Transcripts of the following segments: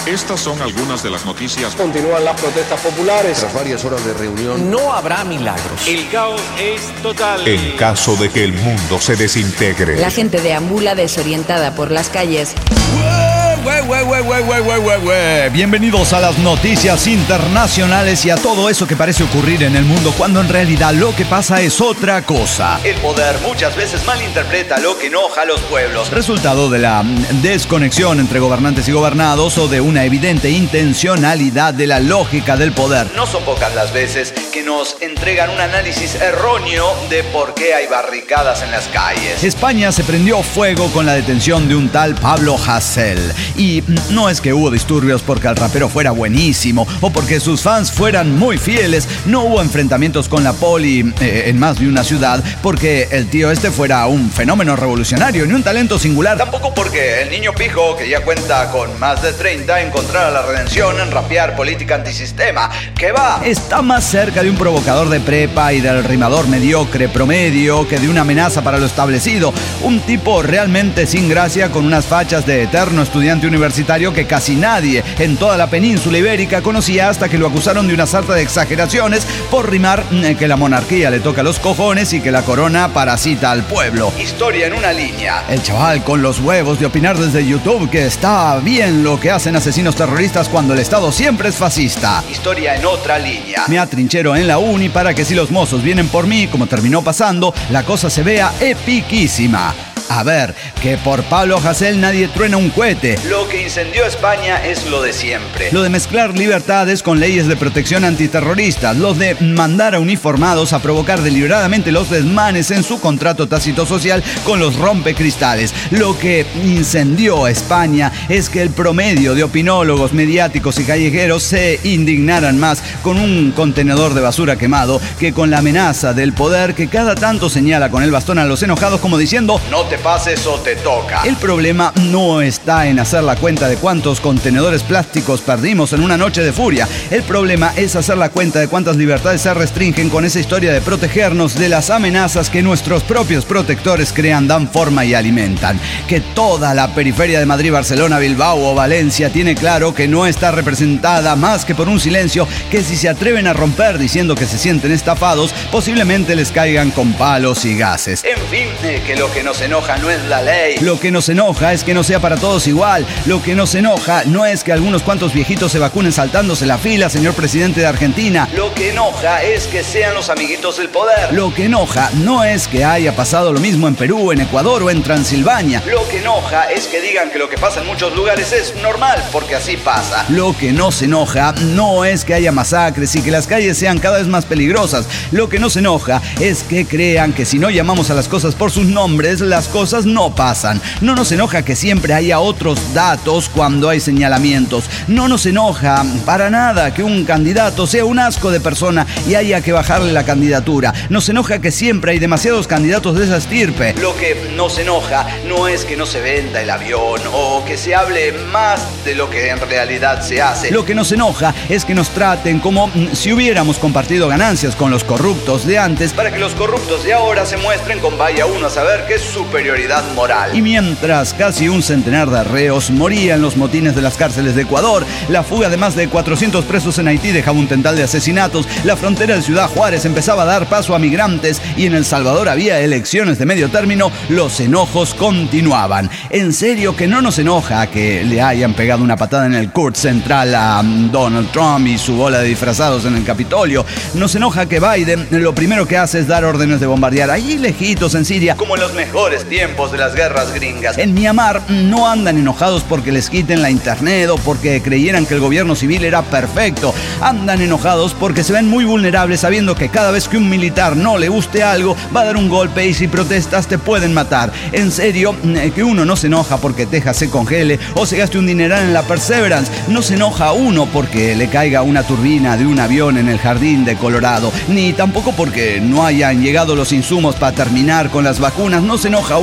Estas son algunas de las noticias. Continúan las protestas populares. Tras varias horas de reunión. No habrá milagros. El caos es total. En caso de que el mundo se desintegre. La gente deambula desorientada por las calles. Bienvenidos a las noticias internacionales y a todo eso que parece ocurrir en el mundo cuando en realidad lo que pasa es otra cosa. El poder muchas veces malinterpreta lo que enoja a los pueblos. Resultado de la desconexión entre gobernantes y gobernados o de una evidente intencionalidad de la lógica del poder. No son pocas las veces que nos entregan un análisis erróneo de por qué hay barricadas en las calles. España se prendió fuego con la detención de un tal Pablo Hasél. Y no es que hubo disturbios porque el rapero fuera buenísimo o porque sus fans fueran muy fieles. No hubo enfrentamientos con la poli en más de una ciudad porque el tío este fuera un fenómeno revolucionario ni un talento singular. Tampoco porque el niño pijo, que ya cuenta con más de 30, encontrara la redención en rapear política antisistema. ¿Qué va? Está más cerca de un provocador de prepa y del rimador mediocre promedio que de una amenaza para lo establecido. Un tipo realmente sin gracia con unas fachas de eterno estudiante universitario que casi nadie en toda la península ibérica conocía hasta que lo acusaron de una sarta de exageraciones por rimar que la monarquía le toca los cojones y que la corona parasita al pueblo. Historia en una línea. El chaval con los huevos de opinar desde YouTube que está bien lo que hacen asesinos terroristas cuando el Estado siempre es fascista. Historia en otra línea. Me atrinchero en la uni para que si los mozos vienen por mí, como terminó pasando, la cosa se vea epiquísima. A ver, que por Pablo Hasél nadie truena un cohete. Lo que incendió España es lo de siempre. Lo de mezclar libertades con leyes de protección antiterroristas. Lo de mandar a uniformados a provocar deliberadamente los desmanes en su contrato tácito social con los rompecristales. Lo que incendió España es que el promedio de opinólogos, mediáticos y callejeros se indignaran más con un contenedor de basura quemado que con la amenaza del poder que cada tanto señala con el bastón a los enojados como diciendo no te pases o te toca. El problema no está en hacer la cuenta de cuántos contenedores plásticos perdimos en una noche de furia. El problema es hacer la cuenta de cuántas libertades se restringen con esa historia de protegernos de las amenazas que nuestros propios protectores crean, dan forma y alimentan. Que toda la periferia de Madrid, Barcelona, Bilbao o Valencia tiene claro que no está representada más que por un silencio que si se atreven a romper diciendo que se sienten estafados, posiblemente les caigan con palos y gases. En fin, que lo que nos enoja no es la ley. Lo que nos enoja es que no sea para todos igual. Lo que nos enoja no es que algunos cuantos viejitos se vacunen saltándose la fila, señor presidente de Argentina. Lo que enoja es que sean los amiguitos del poder. Lo que enoja no es que haya pasado lo mismo en Perú, en Ecuador o en Transilvania. Lo que enoja es que digan que lo que pasa en muchos lugares es normal, porque así pasa. Lo que nos enoja no es que haya masacres y que las calles sean cada vez más peligrosas. Lo que nos enoja es que crean que si no llamamos a las cosas por sus nombres, las cosas no pasan. No nos enoja que siempre haya otros datos cuando hay señalamientos. No nos enoja para nada que un candidato sea un asco de persona y haya que bajarle la candidatura. Nos enoja que siempre hay demasiados candidatos de esa estirpe. Lo que nos enoja no es que no se venda el avión o que se hable más de lo que en realidad se hace. Lo que nos enoja es que nos traten como si hubiéramos compartido ganancias con los corruptos de antes para que los corruptos de ahora se muestren con vaya uno a saber qué es superioridad moral. Y mientras casi un centenar de reos morían los motines de las cárceles de Ecuador, la fuga de más de 400 presos en Haití dejaba un tental de asesinatos, la frontera de Ciudad Juárez empezaba a dar paso a migrantes y en El Salvador había elecciones de medio término, los enojos continuaban. En serio que no nos enoja que le hayan pegado una patada en el court central a Donald Trump y su bola de disfrazados en el Capitolio. Nos enoja que Biden lo primero que hace es dar órdenes de bombardear allí lejitos en Siria, como en los mejores tiempos de las guerras gringas. En Myanmar no andan enojados porque les quiten la internet o porque creyeran que el gobierno civil era perfecto. Andan enojados porque se ven muy vulnerables sabiendo que cada vez que un militar no le guste algo va a dar un golpe y si protestas te pueden matar. En serio que uno no se enoja porque Texas se congele o se gaste un dineral en la Perseverance. No se enoja uno porque le caiga una turbina de un avión en el jardín de Colorado. Ni tampoco porque no hayan llegado los insumos para terminar con las vacunas. No se enoja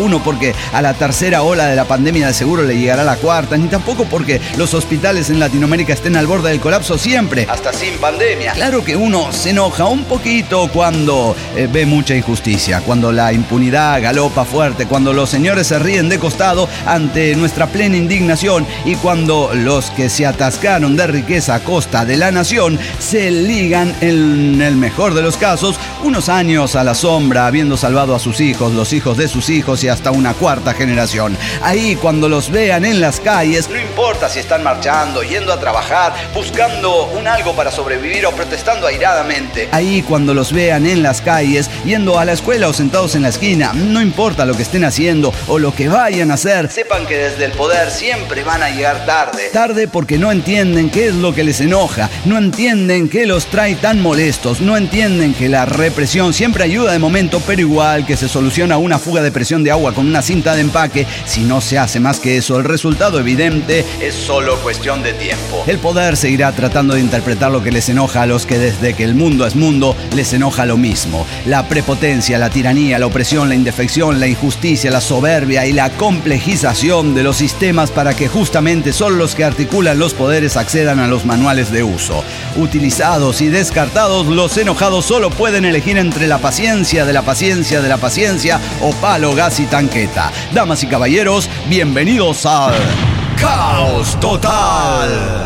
uno porque a la tercera ola de la pandemia de seguro le llegará la cuarta, ni tampoco porque los hospitales en Latinoamérica estén al borde del colapso siempre, hasta sin pandemia. Claro que uno se enoja un poquito cuando ve mucha injusticia, cuando la impunidad galopa fuerte, cuando los señores se ríen de costado ante nuestra plena indignación y cuando los que se atascaron de riqueza a costa de la nación se ligan, en el mejor de los casos, unos años a la sombra, habiendo salvado a sus hijos, los hijos de sus hijos y hasta una cuarta generación. Ahí cuando los vean en las calles, no importa si están marchando, yendo a trabajar, buscando un algo para sobrevivir o protestando airadamente. Ahí cuando los vean en las calles, yendo a la escuela o sentados en la esquina, no importa lo que estén haciendo o lo que vayan a hacer, sepan que desde el poder siempre van a llegar tarde. Tarde porque no entienden qué es lo que les enoja, no entienden qué los trae tan molestos, no entienden que la represión siempre ayuda de momento, pero igual que se soluciona una fuga de presión de agua con una cinta de empaque, si no se hace más que eso, el resultado evidente es solo cuestión de tiempo. El poder seguirá tratando de interpretar lo que les enoja a los que desde que el mundo es mundo les enoja lo mismo. La prepotencia, la tiranía, la opresión, la indefección, la injusticia, la soberbia y la complejización de los sistemas para que justamente solo los que articulan los poderes accedan a los manuales de uso. Utilizados y descartados, los enojados solo pueden elegir entre la paciencia de la paciencia de la paciencia o palo, gas y tanqueta. Damas y caballeros, bienvenidos al Caos Total.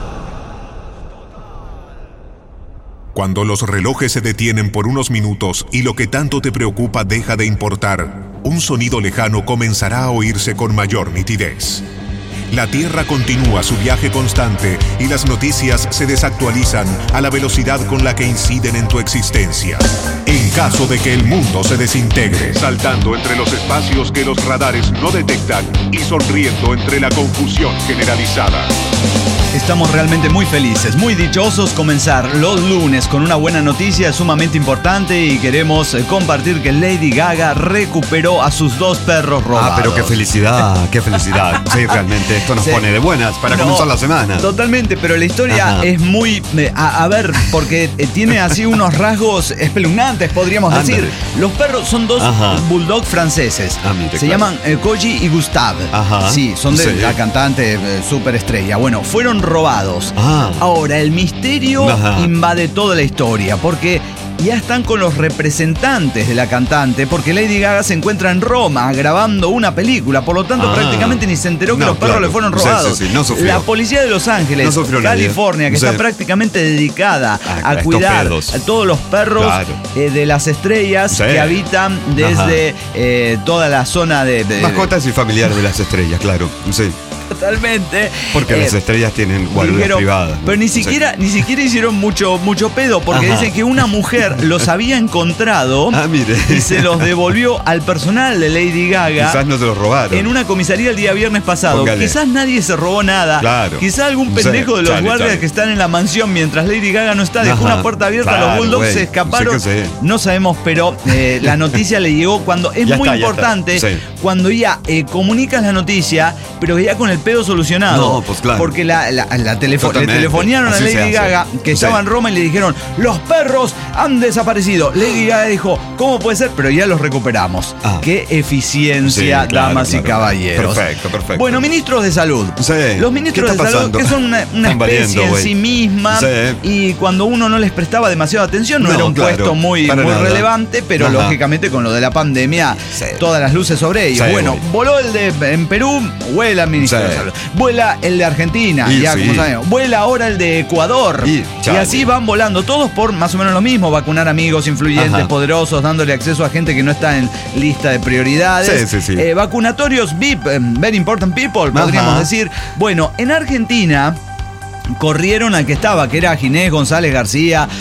Cuando los relojes se detienen por unos minutos y lo que tanto te preocupa deja de importar, un sonido lejano comenzará a oírse con mayor nitidez. La Tierra continúa su viaje constante y las noticias se desactualizan a la velocidad con la que inciden en tu existencia. En caso de que el mundo se desintegre, saltando entre los espacios que los radares no detectan y sonriendo entre la confusión generalizada. Estamos realmente muy felices, muy dichosos. Comenzar los lunes con una buena noticia sumamente importante y queremos compartir que Lady Gaga recuperó a sus 2 perros robados. Ah, pero qué felicidad, qué felicidad. Sí, realmente esto nos pone de buenas para comenzar la semana. Totalmente, pero la historia es muy... A ver, porque tiene así unos rasgos espeluznantes, podríamos decir. Los perros son 2 bulldog franceses. Se llaman Koji y Gustave. Sí, son de la cantante superestrella. Bueno, fueron robados. Ahora, el misterio invade toda la historia, porque ya están con los representantes de la cantante, porque Lady Gaga se encuentra en Roma grabando una película, por lo tanto prácticamente ni se enteró que los perros le fueron robados. No sufrió. La policía de Los Ángeles, California, que está prácticamente dedicada a cuidar a todos los perros de las estrellas que habitan desde toda la zona de mascotas y familiares de las estrellas, claro. Sí. Totalmente. Porque las estrellas tienen guardias privadas, ¿no? Pero ni siquiera hicieron mucho pedo, porque dicen que una mujer los había encontrado y se los devolvió al personal de Lady Gaga. Quizás no se los robaron. En una comisaría el día viernes pasado. Quizás nadie se robó nada. Quizás algún pendejo de los guardias que están en la mansión mientras Lady Gaga no está dejó una puerta abierta, los bulldogs se escaparon. No sabemos, pero la noticia le llegó cuando es muy importante, cuando ya comunicas la noticia, pero ya con el pedo solucionado. No, pues claro. Porque le telefonearon a Lady Gaga, que estaba en Roma, y le dijeron: los perros han desaparecido. Lady Gaga dijo: ¿cómo puede ser? Pero ya los recuperamos. Qué eficiencia, damas y caballeros. Perfecto. Bueno, ministros de salud. Los ministros de salud, que son una especie en sí misma, y cuando uno no les prestaba demasiada atención, no era un puesto muy relevante, pero lógicamente con lo de la pandemia, todas las luces sobre ellos. Bueno, voló el de en Perú, vuela el ministro de salud. Vuela el de Argentina, como sabemos. Vuela ahora el de Ecuador. Y así van volando, todos por más o menos lo mismo: vacunar amigos influyentes, poderosos, dándole acceso a gente que no está en lista de prioridades. Vacunatorios VIP, Very Important People, podríamos decir. Bueno, en Argentina corrieron al que estaba, que era Ginés González García.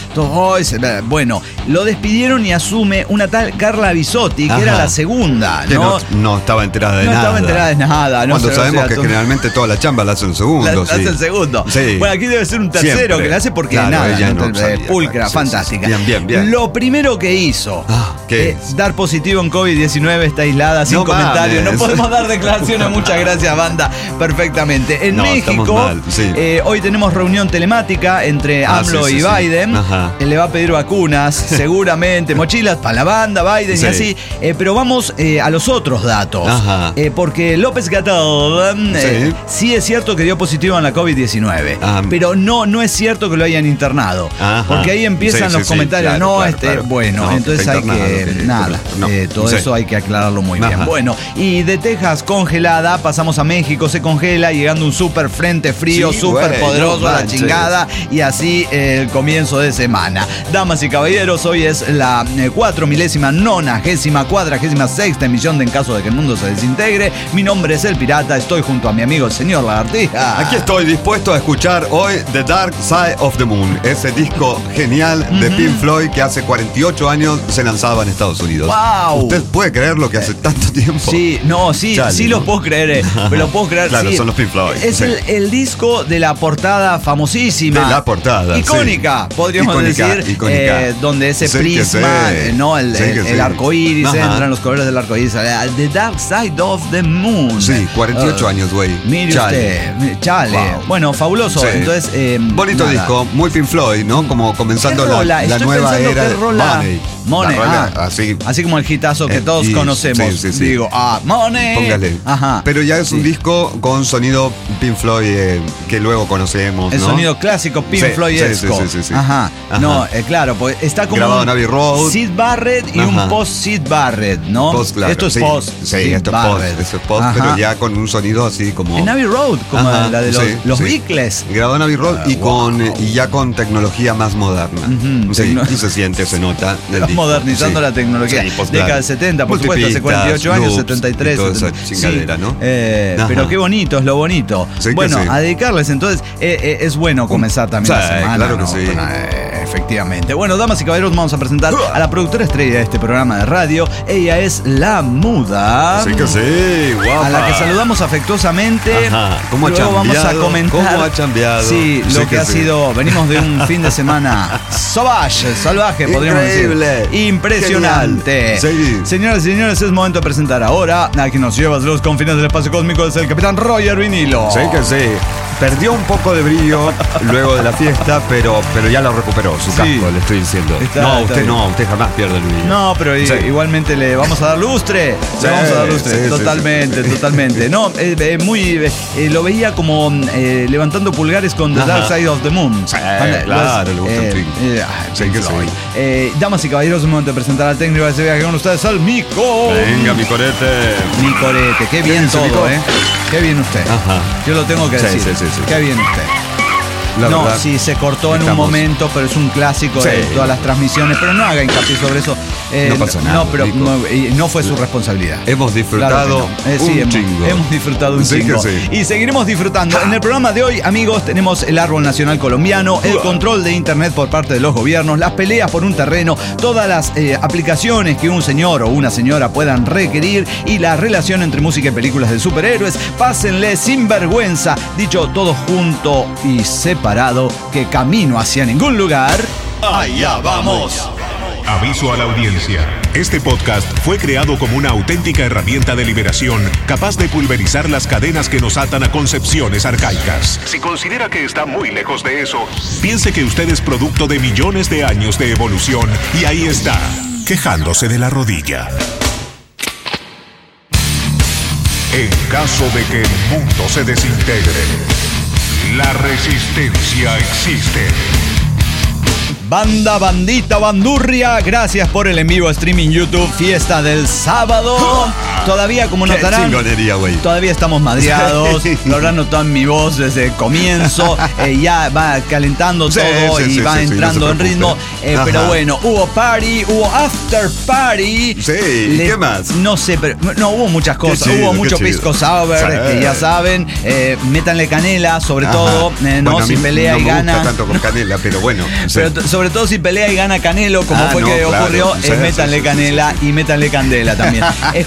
Bueno, lo despidieron y asume una tal Carla Bisotti, que era la segunda. Que no estaba enterada de nada. No estaba enterada de nada. Cuando sabemos que generalmente toda la chamba la hace un segundo. La hace el segundo. Bueno, aquí debe ser un tercero que la hace porque pulcra, fantástica. Bien. Lo primero que hizo es dar positivo en COVID-19, está aislada, sin comentarios. No podemos dar declaraciones. Muchas gracias, banda. Perfectamente. En México, hoy tenemos tenemos reunión telemática entre AMLO y Biden. Él le va a pedir vacunas, seguramente, mochilas para la banda, Biden y así. Pero vamos a los otros datos. Porque López Gatell sí es cierto que dio positivo en la COVID-19, pero no es cierto que lo hayan internado. Porque ahí empiezan los comentarios. Bueno, entonces hay que... todo eso hay que aclararlo muy bien. Bueno, y de Texas congelada pasamos a México, se congela, llegando un super frente frío, súper poderoso, la chingada, y así el comienzo de semana. Damas y caballeros, hoy es la 4.996ª emisión de En Caso de que el Mundo se Desintegre. Mi nombre es El Pirata, estoy junto a mi amigo el señor Lagartija. Aquí estoy dispuesto a escuchar hoy The Dark Side of the Moon, ese disco genial de Pink Floyd que hace 48 años se lanzaba en Estados Unidos. ¡Wow! ¿Usted puede creerlo que hace tanto tiempo? Sí, lo puedo creer. Lo puedo creer. Claro, son los Pink Floyd. Es el disco de la portada famosísima. De la portada. Icónica, podríamos decir. Icónica. Donde ese prisma, el arco iris, entran los colores del arco iris. The Dark Side of the Moon. Sí, 48 años, güey. Mire usted. Chale. Wow. Bueno, fabuloso. Sí. Entonces, bonito disco, muy Pink Floyd, ¿no? Como comenzando la nueva era. Money. Así como el hitazo que todos conocemos. Sí. Digo, Money. Póngale. Pero ya es un disco con sonido Pink Floyd que luego conocemos, el ¿no? sonido clásico Pink Floyd-esco. Sí. No, claro, pues está como grabado en Abbey Road. Sid Barrett y un post-Sid Barrett, ¿no? Claro, esto es post. Sí, esto es post, pero ya con un sonido así como... En Abbey Road, como la de los Beatles. Grabado en Abbey Road y ya con tecnología más moderna. Y se siente, se nota. Modernizando la tecnología. Década del 70, por supuesto, hace 48 años, 73. Toda esa chingadera, ¿no? Pero qué bonito, es lo bonito. Bueno, a dedicarles, entonces, es bueno comenzar también la semana. Claro que sí. Efectivamente. Bueno, damas y caballeros, vamos a presentar a la productora estrella de este programa de radio. Ella es La Muda. Sí que sí, guapa. A la que saludamos afectuosamente. ¿Cómo ha Luego chambeado? Vamos a comentar. ¿Cómo ha chambeado? Sí, lo que ha sido. Venimos de un fin de semana salvaje, podríamos decir. Impresionante. Sí. Señoras y señores, es momento de presentar ahora a quien nos lleva a los confines del espacio cósmico, es el capitán Roger Vinilo. Sí que sí. Perdió un poco de brillo luego de la fiesta, pero ya lo recuperó su casco, le estoy diciendo. Usted jamás pierde el brillo. No, pero igualmente le vamos a dar lustre. Totalmente. No, lo veía como levantando pulgares con The Dark Side of the Moon. Claro, le gusta el fin. Sí que sí. Damas y caballeros, es un momento de presentar al técnico de ese viaje con ustedes, al Mico. Venga, mi corete. Qué bien todo, Qué bien usted. Yo lo tengo que decir. Sí. Qué bien usted. Sí, se cortó en un momento, pero es un clásico de todas las transmisiones. Pero no haga hincapié sobre eso. No pasa nada. No fue su responsabilidad. Hemos disfrutado un chingo. Hemos disfrutado un chingo. Y seguiremos disfrutando. En el programa de hoy, amigos, tenemos el árbol nacional colombiano, el control de internet por parte de los gobiernos, las peleas por un terreno, todas las aplicaciones que un señor o una señora puedan requerir y la relación entre música y películas de superhéroes. Pásenle sin vergüenza. Dicho todo junto y separado, que camino hacia ningún lugar. ¡Allá vamos! Aviso a la audiencia. Este podcast fue creado como una auténtica herramienta de liberación capaz de pulverizar las cadenas que nos atan a concepciones arcaicas. Si considera que está muy lejos de eso, piense que usted es producto de millones de años de evolución y ahí está, quejándose de la rodilla. En caso de que el mundo se desintegre, la resistencia existe. Banda, bandita, bandurria, gracias por el en vivo streaming YouTube, fiesta del sábado. Todavía, como notarán, todavía estamos madreados. Lo habrán notado en mi voz desde el comienzo. Ya va calentando todo y va entrando en ritmo. Pero bueno, hubo party, hubo after party. Sí, ¿qué más? No sé, pero no hubo muchas cosas. Hubo mucho pisco sour, que ya saben. Métanle canela, sobre todo. Bueno, si pelea y gana. No me gusta tanto con canela, pero bueno. Pero sobre todo si pelea y gana Canelo, como fue que ocurrió, métanle canela y métanle candela también. Escúchenme,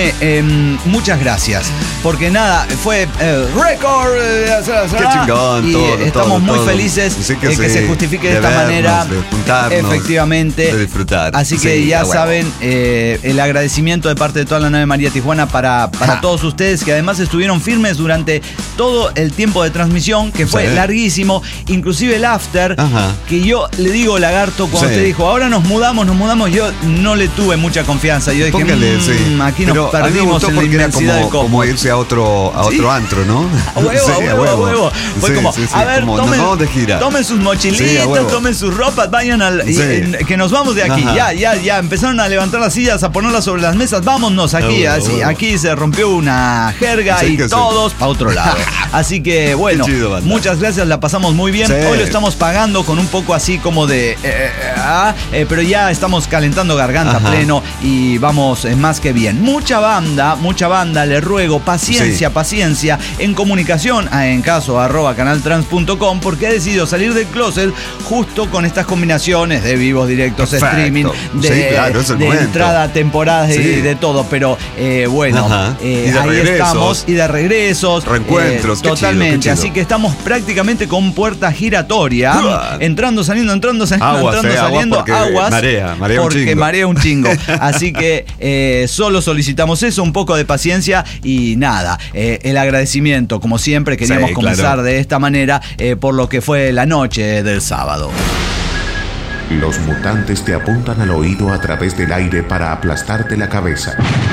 escúchame, muchas gracias. Porque nada, fue récord. Qué chingón, y estamos muy felices de que se justifique de esta manera. De juntarnos, efectivamente. de disfrutar. Así que ya saben, el agradecimiento de parte de toda la 9 María Tijuana para todos ustedes, que además estuvieron firmes durante todo el tiempo de transmisión, que fue larguísimo, inclusive el after, que yo le digo, Lagarto, cuando usted dijo, ahora nos mudamos, yo no le tuve mucha confianza. Yo dije, aquí pero nos perdimos en la inmensidad del cosmos. Como irse a otro antro, ¿no? A huevo. Fue como, a ver, tomen sus mochilitas, tomen sus ropas, vayan que nos vamos de aquí. Ya, empezaron a levantar las sillas, a ponerlas sobre las mesas, vámonos aquí. Aquí se rompió una jerga y todos a otro lado. Así que bueno, chido, muchas gracias, la pasamos muy bien. Hoy lo estamos pagando con un poco así como de pero ya estamos calentando garganta pleno y vamos más que bien. Mucha banda, le ruego paciencia en comunicación en caso @canaltrans.com, porque he decidido salir del closet justo con estas combinaciones de vivos, directos, streaming, de entrada a temporadas y de todo, pero bueno, ahí estamos, y de regresos, reencuentros, totalmente, qué chido. Así que estamos prácticamente con puerta giratoria, entrando, saliendo, aguas, marea porque marea un chingo. Así que solo solicitamos eso, un poco de paciencia y nada, el agradecimiento, como siempre, queríamos comenzar de esta manera por lo que fue la noche del sábado. Los mutantes te apuntan al oído a través del aire para aplastarte la cabeza.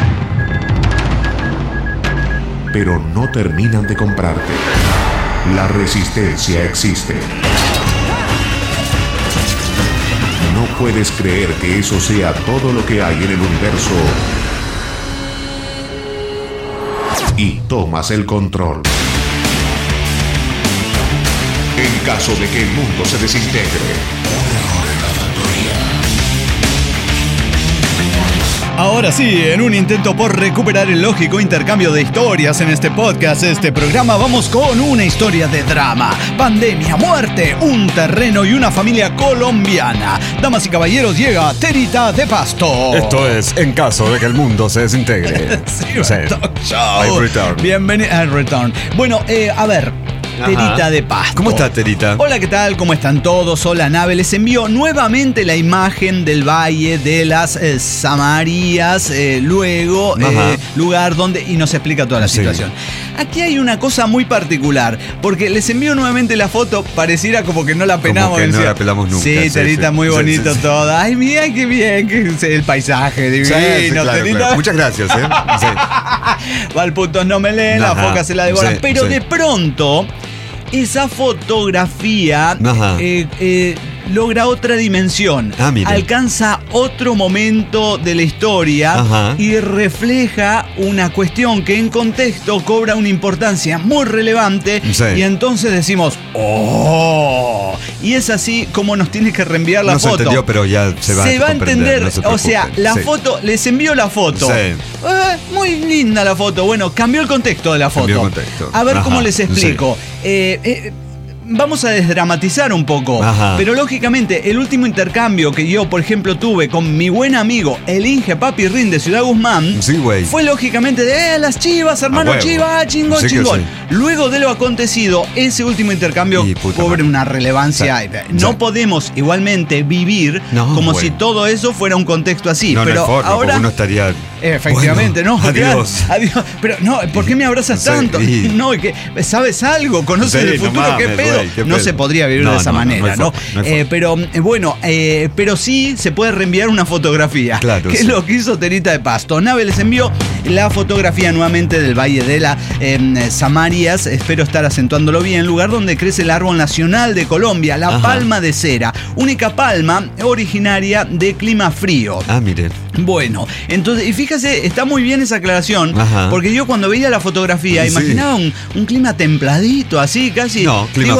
Pero no terminan de comprarte. La resistencia existe. No puedes creer que eso sea todo lo que hay en el universo. Y tomas el control. En caso de que el mundo se desintegre. Ahora sí, en un intento por recuperar el lógico intercambio de historias en este podcast, este programa, vamos con una historia de drama, pandemia, muerte, un terreno y una familia colombiana. Damas y caballeros, llega Terita de Pasto. Esto es En caso de que el mundo se desintegre. Bienvenido al Return. Bueno, a ver, Terita de Pasto. ¿Cómo está, Terita? Hola, ¿qué tal? ¿Cómo están todos? Hola, Nave. Les envío nuevamente la imagen del Valle de las Samarías, lugar donde... Y nos explica toda la situación. Aquí hay una cosa muy particular, porque les envío nuevamente la foto, pareciera como que no la penamos. Como que no la pelamos nunca. Sí, Terita, muy bonito todo. Ay, mira qué bien, el paisaje divino, claro, Terita. Claro. Muchas gracias, Valputos no me leen, la foca se la devoran. Pero de pronto, esa fotografía logra otra dimensión, alcanza otro momento de la historia y refleja una cuestión que en contexto cobra una importancia muy relevante y entonces decimos ¡oh! Y es así como nos tiene que reenviar la foto. No se entendió, pero ya se va a entender. No o sea, la foto, les envío la foto. Muy linda la foto. Bueno, cambió el contexto de la foto. A ver cómo les explico. Vamos a desdramatizar un poco, pero lógicamente el último intercambio que yo, por ejemplo, tuve con mi buen amigo el Inge Papi Rin de Ciudad Guzmán fue lógicamente de las Chivas, hermano, Chivas, chingón. Luego de lo acontecido, ese último intercambio cobra una relevancia. No podemos igualmente vivir como si todo eso fuera un contexto así. Pero ahora uno estaría... Efectivamente, bueno, adiós. Pero no, ¿por qué me abrazas tanto? No, que ¿sabes algo? ¿Conoces el futuro? ¿Qué pedo? No se podría vivir de esa manera, ¿no? Pero bueno, pero sí se puede reenviar una fotografía. Claro, que es lo que hizo Terita de Pasto. Nave les envió la fotografía nuevamente del Valle de las Samarías. Espero estar acentuándolo bien. Lugar donde crece el árbol nacional de Colombia, la palma de cera. Única palma originaria de clima frío. Miren. Bueno, entonces, y fíjese, está muy bien esa aclaración, porque yo cuando veía la fotografía imaginaba un clima templadito, así, casi. No, clima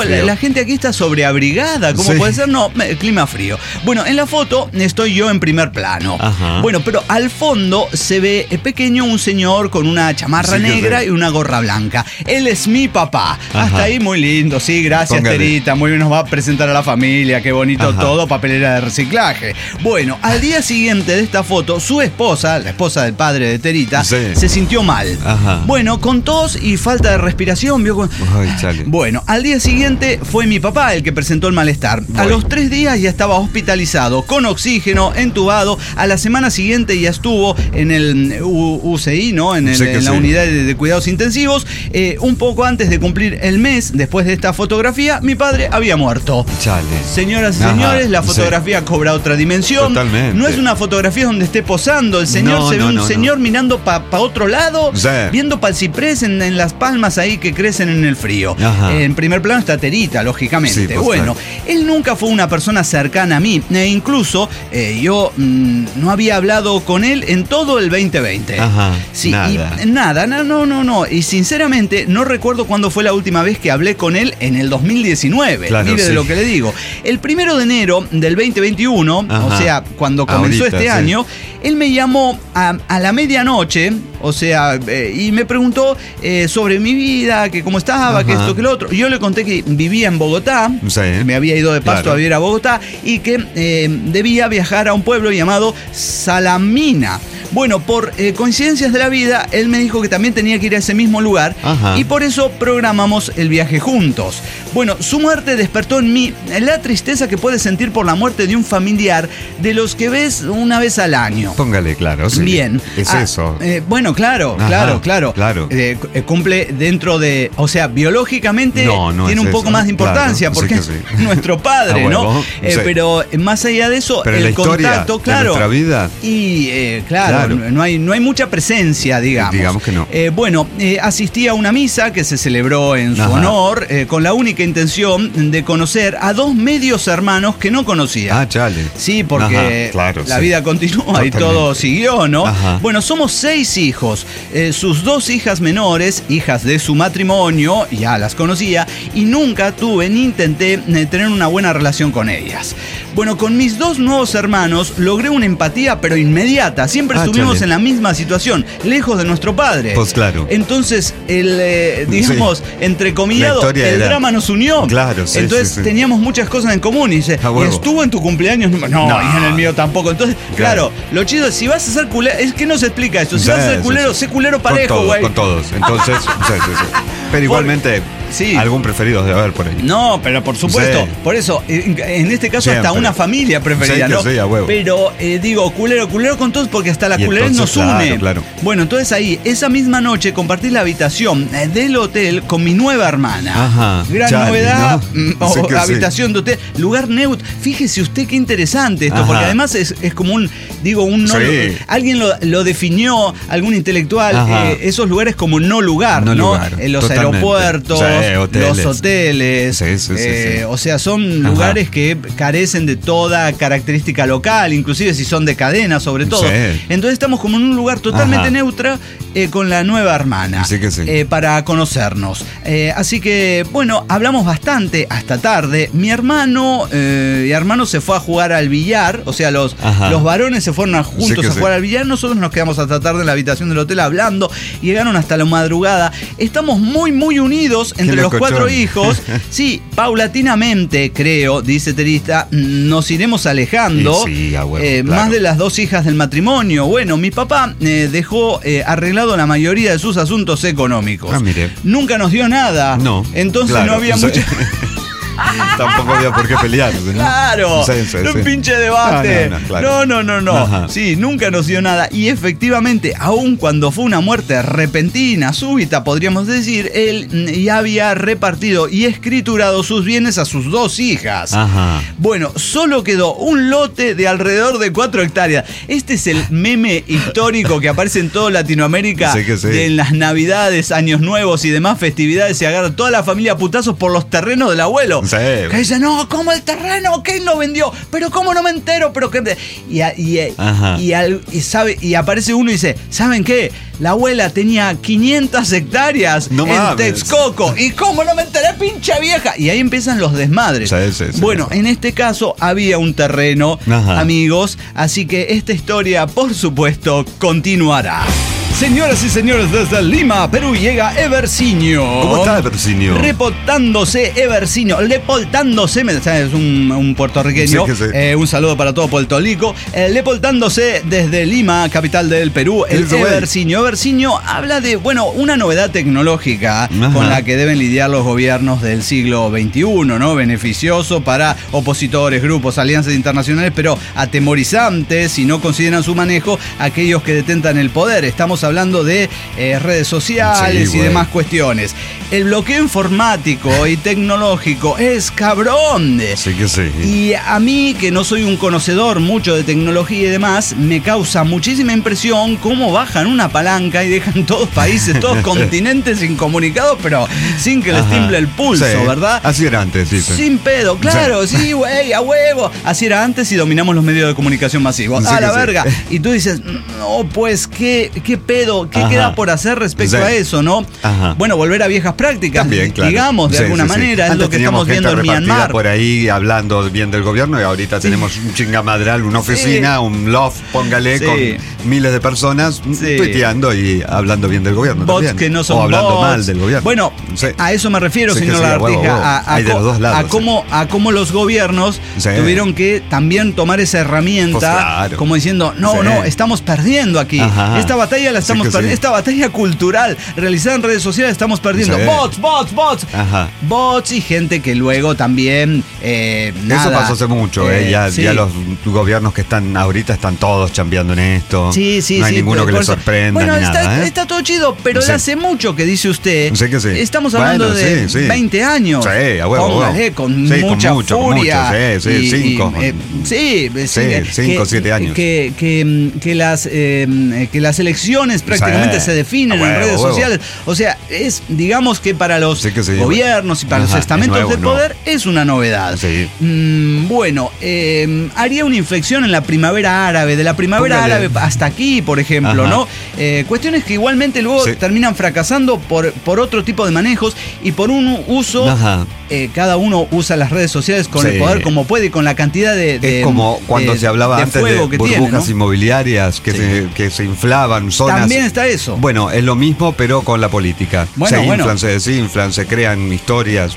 la gente aquí está sobreabrigada. ¿Cómo puede ser? No, clima frío. Bueno, en la foto estoy yo en primer plano. Ajá. Bueno, pero al fondo se ve pequeño un señor con una chamarra negra y una gorra blanca. Él es mi papá. Ajá. Hasta ahí muy lindo. Sí, gracias, Póngale. Terita. Muy bien, nos va a presentar a la familia. Qué bonito todo. Papelera de reciclaje. Bueno, al día siguiente de esta foto, su esposa, la esposa del padre de Terita, se sintió mal. Ajá. Bueno, con tos y falta de respiración. Vio con... Ay, chale. Bueno, al día siguiente fue mi papá el que presentó el malestar. A los 3 días ya estaba hospitalizado, con oxígeno, entubado. A la semana siguiente ya estuvo en el UCI, ¿no? En la unidad de cuidados intensivos. Un poco antes de cumplir el mes, después de esta fotografía, mi padre había muerto. Chale. Señoras y señores, la fotografía cobra otra dimensión. Totalmente. No es una fotografía donde esté posando. El señor se ve un señor mirando para otro lado, viendo para el ciprés en las palmas ahí que crecen en el frío. En primer plano está Terita, lógicamente. Sí, pues, bueno, él nunca fue una persona cercana a mí. Incluso yo no había hablado con él en todo el 2020. Sí, nada. No. Y sinceramente no recuerdo cuándo fue la última vez que hablé con él en el 2019. Claro, Mire de lo que le digo. El 1 de enero del 2021, o sea, cuando comenzó este año, él me llamó a la medianoche, o sea, y me preguntó sobre mi vida, que cómo estaba, que esto, que lo otro. Yo le conté que vivía en Bogotá, que me había ido de Pasto a vivir a Bogotá y que debía viajar a un pueblo llamado Salamina. Bueno, por coincidencias de la vida, él me dijo que también tenía que ir a ese mismo lugar y por eso programamos el viaje juntos. Bueno, su muerte despertó en mí la tristeza que puedes sentir por la muerte de un familiar de los que ves una vez al año. Póngale, claro. Sí. Bien. Es eso. Bueno, claro. Cumple dentro de... O sea, biológicamente tiene un poco más de importancia porque es nuestro padre, ¿no? Pero más allá de eso, pero el de contacto, nuestra vida. Y no hay mucha presencia, digamos. Digamos que no. Bueno, asistí a una misa que se celebró en su honor con la única intención de conocer a 2 medios hermanos que no conocía. Chale. Sí, porque la vida continúa y todo siguió, ¿no? Bueno, somos 6 hijos. Sus 2 hijas menores, hijas de su matrimonio, ya las conocía, y nunca tuve ni intenté tener una buena relación con ellas. Bueno, con mis 2 nuevos hermanos logré una empatía, pero inmediata. Siempre estuvimos en la misma situación, lejos de nuestro padre. Pues claro. Entonces, digamos, entrecomillado, el drama nos unió. Claro, entonces teníamos muchas cosas en común. Y dice, ¿estuvo en tu cumpleaños? No, y en el mío tampoco. Entonces, claro, lo chido es, si vas a ser culero, es que no se explica esto. Si vas a ser culero, sé culero parejo, güey. Con todos. Entonces, Pero igualmente, algún preferido debe haber por ahí. No, pero por supuesto. Por eso, en este caso, hasta una familia preferida, ¿no? Pero digo, culero con todos, porque hasta la culerez nos une. Claro. Bueno, entonces ahí, esa misma noche, compartí la habitación del hotel con mi nueva hermana. Gran novedad, ¿no? Habitación de hotel, lugar neutro. Fíjese usted qué interesante esto, porque además es como alguien lo definió, algún intelectual, esos lugares como no lugar, ¿no? Los aeropuertos, los hoteles. O sea, son lugares que carecen de toda característica local, inclusive si son de cadena, sobre todo. Entonces estamos como en un lugar totalmente neutro con la nueva hermana para conocernos. Así que, bueno, hablamos bastante hasta tarde. Mi hermano se fue a jugar al billar, o sea, los varones se fueron juntos a jugar al billar. Nosotros nos quedamos hasta tarde en la habitación del hotel hablando. Llegaron hasta la madrugada. Estamos muy unidos entre los 4 hijos. Sí, paulatinamente, creo, dice Terita, nos iremos alejando. Más de las 2 hijas del matrimonio. Bueno, mi papá dejó arreglado la mayoría de sus asuntos económicos. Mire. Nunca nos dio nada. No. Entonces no había mucho... Tampoco había por qué pelear, ¿no? Claro, un pinche debate. No. Sí, nunca nos dio nada. Y efectivamente, aun cuando fue una muerte repentina, súbita, podríamos decir, él ya había repartido y escriturado sus bienes a sus 2 hijas. Bueno, solo quedó un lote de alrededor de 4 hectáreas. Este es el meme histórico que aparece en toda Latinoamérica. De en las Navidades, Años Nuevos y demás festividades se agarra toda la familia a putazos por los terrenos del abuelo. Sí. Que dicen, no, ¿cómo el terreno? ¿Quién lo vendió? Pero ¿cómo no me entero? Pero que y aparece uno y dice, ¿saben qué? La abuela tenía 500 hectáreas en Texcoco. ¿Y cómo no me enteré, pinche vieja? Y ahí empiezan los desmadres. Sí. Bueno, en este caso había un terreno, amigos, así que esta historia, por supuesto, continuará. Señoras y señores, desde Lima, Perú, llega Eversinio. ¿Cómo está Eversinio? Reportándose Eversinio. Leportándose, es un puertorriqueño. Sí. Un saludo para todo Puerto Rico. Leportándose desde Lima, capital del Perú, el Eversinio. Eversinio habla de, una novedad tecnológica con la que deben lidiar los gobiernos del siglo XXI, ¿no? Beneficioso para opositores, grupos, alianzas internacionales, pero atemorizante si no consideran su manejo aquellos que detentan el poder. Estamos hablando de redes sociales y demás cuestiones. El bloqueo informático y tecnológico es cabrón. Sí que sí. Y a mí, que no soy un conocedor mucho de tecnología y demás, me causa muchísima impresión cómo bajan una palanca y dejan todos países, todos continentes incomunicados, pero sin que les tiemble el pulso, ¿verdad? Así era antes, sí. Sin pedo, claro, sí, güey, a huevo. Así era antes y dominamos los medios de comunicación masivos. Sí, a la verga. Y tú dices, no, pues, ¿qué pedo? ¿Qué queda por hacer respecto a eso, no? Bueno, volver a viejas prácticas, también, claro, digamos, de alguna manera. Antes es lo que estamos viendo en Myanmar. Por ahí hablando bien del gobierno y ahorita tenemos un chingamadral, una oficina, un loft, póngale, con miles de personas tuiteando y hablando bien del gobierno. Bots también. que no son o hablando bots. Mal del gobierno. Bueno, a eso me refiero, señor Lagartija. Hay de los dos lados. A cómo los gobiernos tuvieron que también tomar esa herramienta, como diciendo, no, estamos perdiendo aquí. Esta batalla la estamos perdiendo. Esta batalla cultural realizada en redes sociales estamos perdiendo. Bots. Bots y gente que luego también eso pasó hace mucho. Ya los gobiernos que están ahorita están todos chambeando en esto. No hay ninguno que les sorprenda. Bueno, ni nada, está todo chido, pero hace mucho que dice usted. Estamos hablando de 20 años. Póngale, con mucha furia. 5, 7 años. Que las elecciones prácticamente se definen en redes sociales. O sea, digamos que para los gobiernos y para los estamentos de poder es una novedad. Haría una inflexión en la primavera árabe, de la primavera árabe hasta aquí, por ejemplo, ¿no? Cuestiones que igualmente luego terminan fracasando por otro tipo de manejos y por un uso. Cada uno usa las redes sociales con el poder como puede y con la cantidad de es como cuando se hablaba antes de burbujas inmobiliarias que se inflaban zonas. También está eso. Bueno, es lo mismo, pero con la política. Se desinflan, se crean historias.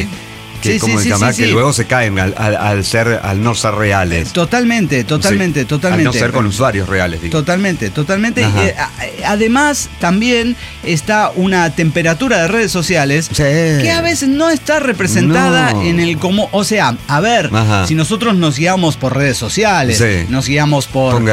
Que luego se caen al no ser reales. Totalmente. Al no ser con usuarios reales, digo. Totalmente. Además, también está una temperatura de redes sociales que a veces no está representada en el cómo. O sea, a ver, si nosotros nos guiamos por redes sociales, nos guiábamos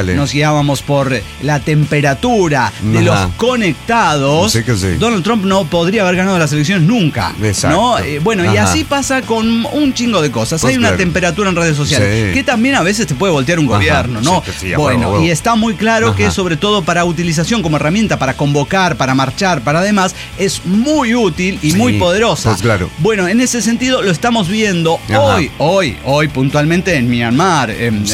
por la temperatura de los conectados, Donald Trump no podría haber ganado las elecciones nunca. Exacto. ¿No? Y así pasa con un chingo de cosas. Hay una temperatura en redes sociales que también a veces te puede voltear un gobierno, ¿no? Y está muy claro que sobre todo para utilización como herramienta, para convocar, para marchar, para demás, es muy útil y muy poderosa. Bueno, en ese sentido lo estamos viendo hoy puntualmente en Myanmar, en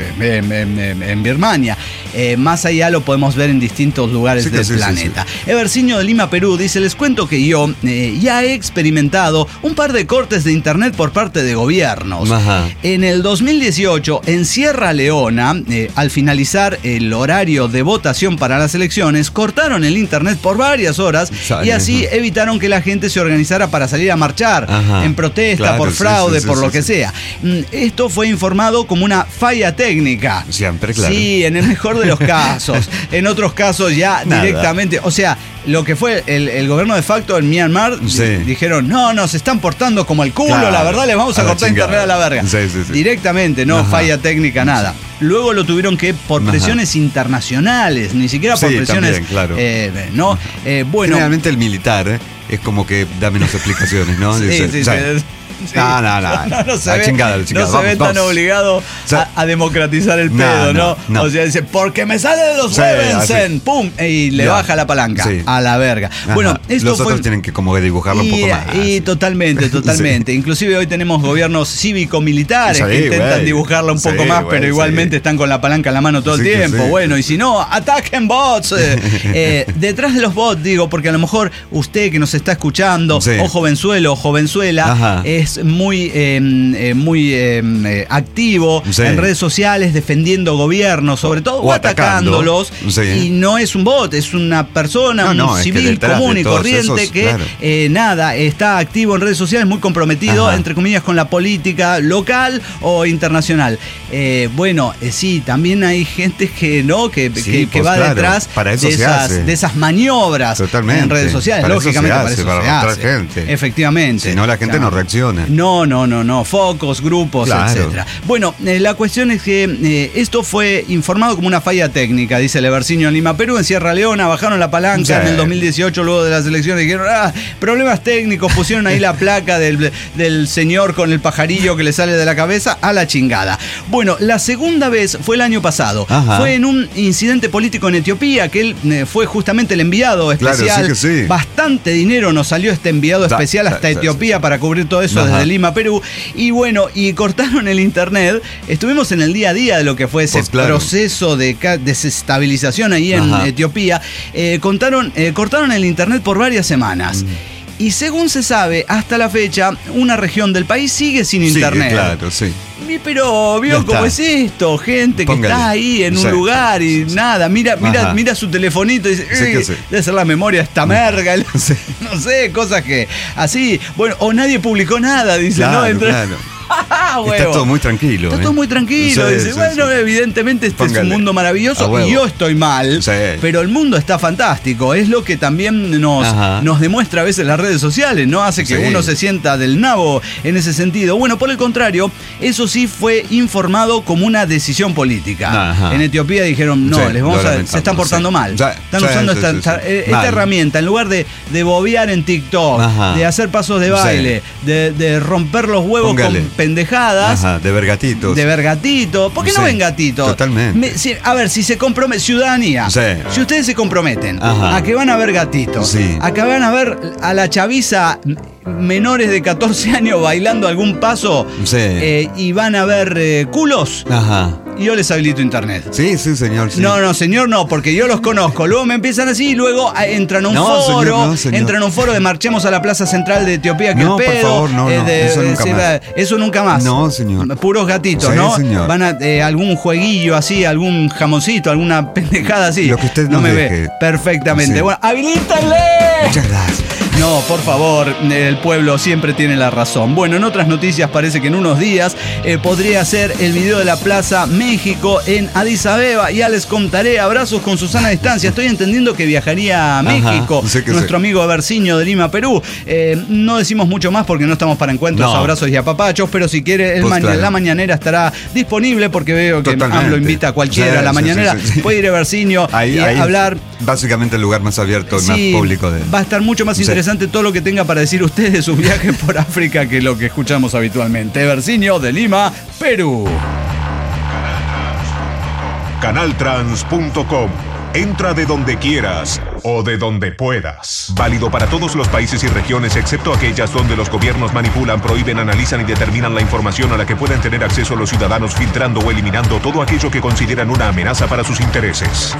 Birmania. Más allá lo podemos ver en distintos lugares del planeta. Eversinio de Lima, Perú, dice: les cuento que yo ya he experimentado un par de cortes de internet por parte de gobiernos. En el 2018, en Sierra Leona, al finalizar el horario de votación para las elecciones, cortaron el internet por varias horas y así evitaron que la gente se organizara para salir a marchar en protesta, por fraude, por lo que sea. Esto fue informado como una falla técnica. Siempre, claro. Sí, en el mejor de los casos. En otros casos ya directamente, o sea, lo que fue el gobierno de facto en Myanmar, dijeron, no, se están portando como el culo, la verdad, les vamos a cortar internet a la verga. Directamente, no falla técnica, nada. Luego lo tuvieron que por presiones internacionales, ni siquiera por presiones. También, claro. Generalmente el militar es como que da menos explicaciones, ¿no? Sí. No se ven tan obligados a democratizar el pedo, ¿no? O sea, dice, porque me sale de los Webensen, pum, y le baja la palanca, a la verga. Bueno, esto los otros tienen que como que dibujarlo un poco más. Y totalmente. Inclusive hoy tenemos gobiernos cívico-militares que intentan dibujarla un poco más, pero igualmente están con la palanca en la mano todo el tiempo. Bueno, y si no, ataquen bots. Detrás de los bots, digo, porque a lo mejor usted que nos está escuchando, o jovenzuelo o jovenzuela, es muy activo en redes sociales defendiendo gobiernos, sobre todo, o atacándolos. Y no es un bot, es una persona, un civil común y corriente que está activo en redes sociales, muy comprometido, entre comillas, con la política local o internacional. Sí, también hay gente que va detrás de esas maniobras en redes sociales. Lógicamente, para eso se hace. Gente. Efectivamente. Si no, la gente no reacciona. No. Focos, grupos, etcétera. Bueno, la cuestión es que esto fue informado como una falla técnica, dice Leversinio en Lima, Perú. En Sierra Leona bajaron la palanca en el 2018 luego de las elecciones. Dijeron, problemas técnicos, pusieron ahí la placa del señor con el pajarillo que le sale de la cabeza, a la chingada. Bueno, la segunda vez fue el año pasado. Fue en un incidente político en Etiopía, que él fue justamente el enviado especial. Claro, sí. Bastante dinero nos salió este enviado especial hasta Etiopía para cubrir todo eso desde Lima, Perú. Y bueno, y cortaron el internet. Estuvimos en el día a día de lo que fue ese proceso de desestabilización ahí en Etiopía. Cortaron el internet por varias semanas. Y según se sabe, hasta la fecha, una región del país sigue sin internet. Claro, sí. Pero vio cómo es esto, gente que está ahí en un lugar y nada, mira su telefonito y dice, debe ser la memoria esta merga, no sé, cosas que así, bueno, o nadie publicó nada, dice, claro. Está todo muy tranquilo. Está todo muy tranquilo. Dice, evidentemente este es un mundo maravilloso y yo estoy mal, pero el mundo está fantástico. Es lo que también nos demuestra a veces las redes sociales, ¿no? Hace que uno se sienta del nabo en ese sentido. Bueno, por el contrario, eso sí fue informado como una decisión política. En Etiopía dijeron, se están portando mal. Están usando esta herramienta en lugar de bobear en TikTok, de hacer pasos de baile, de romper los huevos con pendejadas. De ver gatitos. ¿Por qué no ven gatitos? Totalmente. A ver, si se compromete, ciudadanía. Si ustedes se comprometen a que van a ver gatitos, a que van a ver a la chaviza menores de 14 años bailando algún paso y van a ver culos, yo les habilito internet. Sí, señor. Sí. No, señor, no, porque yo los conozco. Luego me empiezan así y luego entran a un foro. Entran a un foro de marchemos a la plaza central de Etiopía, que el pedo. Por favor, eso nunca más. No, señor. Puros gatitos, ¿no? Señor. Van a algún jueguillo así, algún jamoncito, alguna pendejada así. Lo que usted no me deje. Ve perfectamente. Bueno, ¡habilítenle! Muchas gracias. No, por favor, el pueblo siempre tiene la razón. Bueno, en otras noticias parece que en unos días podría ser el video de la Plaza México en Addis Abeba. Ya les contaré. Abrazos con Susana a distancia. Estoy entendiendo que viajaría a México. Nuestro amigo Ebersinio de Lima, Perú. No decimos mucho más porque no estamos para encuentros, abrazos y apapachos, pero si quiere, la mañanera estará disponible porque veo que AMLO invita a cualquiera a la mañanera. Puede ir Ebersinio y hablar. Básicamente el lugar más abierto, más público de... Va a estar mucho más interesante todo lo que tenga para decir usted de su viaje por África que lo que escuchamos habitualmente. Ebersinio de Lima, Perú. Canaltrans.com. Entra de donde quieras o de donde puedas. Válido para todos los países y regiones excepto aquellas donde los gobiernos manipulan, prohíben, analizan y determinan la información a la que pueden tener acceso los ciudadanos, filtrando o eliminando todo aquello que consideran una amenaza para sus intereses.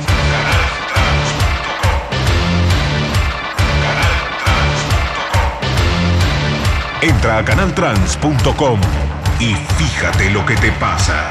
Entra a canaltrans.com y fíjate lo que te pasa.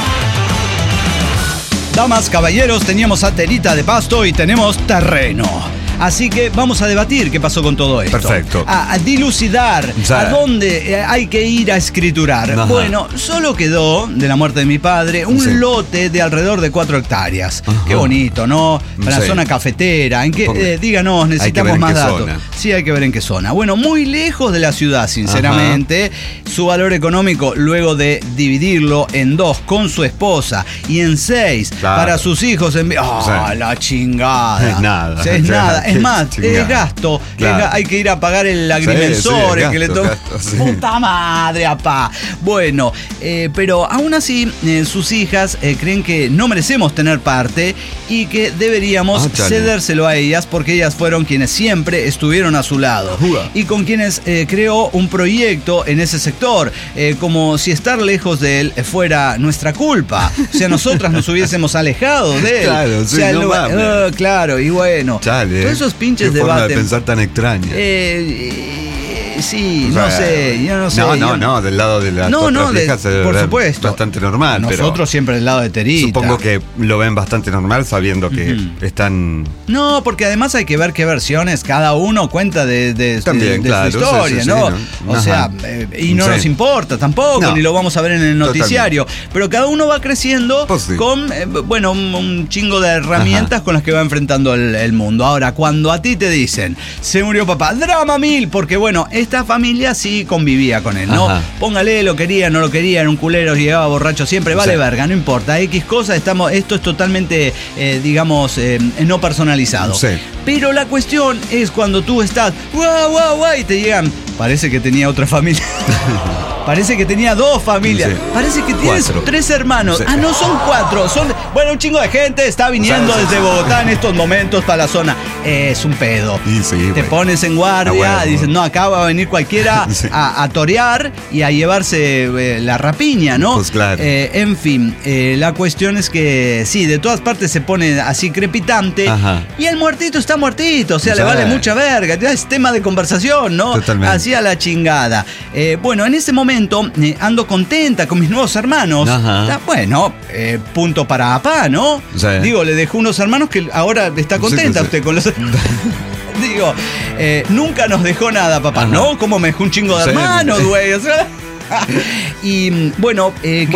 Damas, caballeros, teníamos satelita de pasto y tenemos terreno. Así que vamos a debatir qué pasó con todo esto. Perfecto. A dilucidar a dónde hay que ir a escriturar. Bueno, solo quedó, de la muerte de mi padre, un lote de alrededor de 4 hectáreas. Qué bonito, ¿no? Para la zona cafetera. ¿En qué? Díganos, necesitamos más datos. Zona. Sí, hay que ver en qué zona. Bueno, muy lejos de la ciudad, sinceramente. Su valor económico, luego de dividirlo en 2 con su esposa y en 6 para sus hijos. La chingada. Es nada. Es nada. Es más, es gasto. Claro. Hay que ir a pagar el agrimensor, que le toca. ¡Puta madre, apá! Bueno, pero aún así, sus hijas creen que no merecemos tener parte y que deberíamos cedérselo a ellas porque ellas fueron quienes siempre estuvieron a su lado y con quienes creó un proyecto en ese sector, como si estar lejos de él fuera nuestra culpa. O sea, nosotras nos hubiésemos alejado de él. Claro, sí, claro, y bueno, todos esos pinches debates. Forma de pensar tan extraña. Sí, o sea, no sé, yo no sé. No, del lado de las hijas por supuesto. Bastante normal. Nosotros siempre del lado de Terita. Supongo que lo ven bastante normal sabiendo que están... No, porque además hay que ver qué versiones cada uno cuenta de su historia, sí, ¿no? O sea, y no nos importa tampoco, ni lo vamos a ver en el noticiario. Totalmente. Pero cada uno va creciendo con, un chingo de herramientas con las que va enfrentando el mundo. Ahora, cuando a ti te dicen, se murió papá, drama 1000, porque bueno, esta familia sí convivía con él, ¿no? Póngale, lo quería, no lo quería, era un culero, llegaba borracho siempre, vale verga, no importa, X cosa, esto es totalmente, no personalizado. Sí. Pero la cuestión es cuando tú estás, guau, y te llegan, parece que tenía otra familia. Parece que tenía 2 familias. Sí. Parece que tienes 3 hermanos. Sí. No son 4. Son, un chingo de gente está viniendo desde Bogotá en estos momentos para la zona. Es un pedo. Sí, te pones en guardia, dices, no, acá va a venir cualquiera a torear y a llevarse la rapiña, ¿no? Pues claro. En fin, la cuestión es que sí, de todas partes se pone así crepitante. Y el muertito está muertito. O sea, le vale mucha verga. Ya es tema de conversación, ¿no? Totalmente. Así a la chingada. En ese momento ando contenta con mis nuevos hermanos. Punto para papá, ¿no? Sí. Digo, le dejó unos hermanos que ahora está contenta usted con los... Digo, nunca nos dejó nada, papá, ¿no? Como me dejó un chingo de hermanos, güey. O sea... Y buena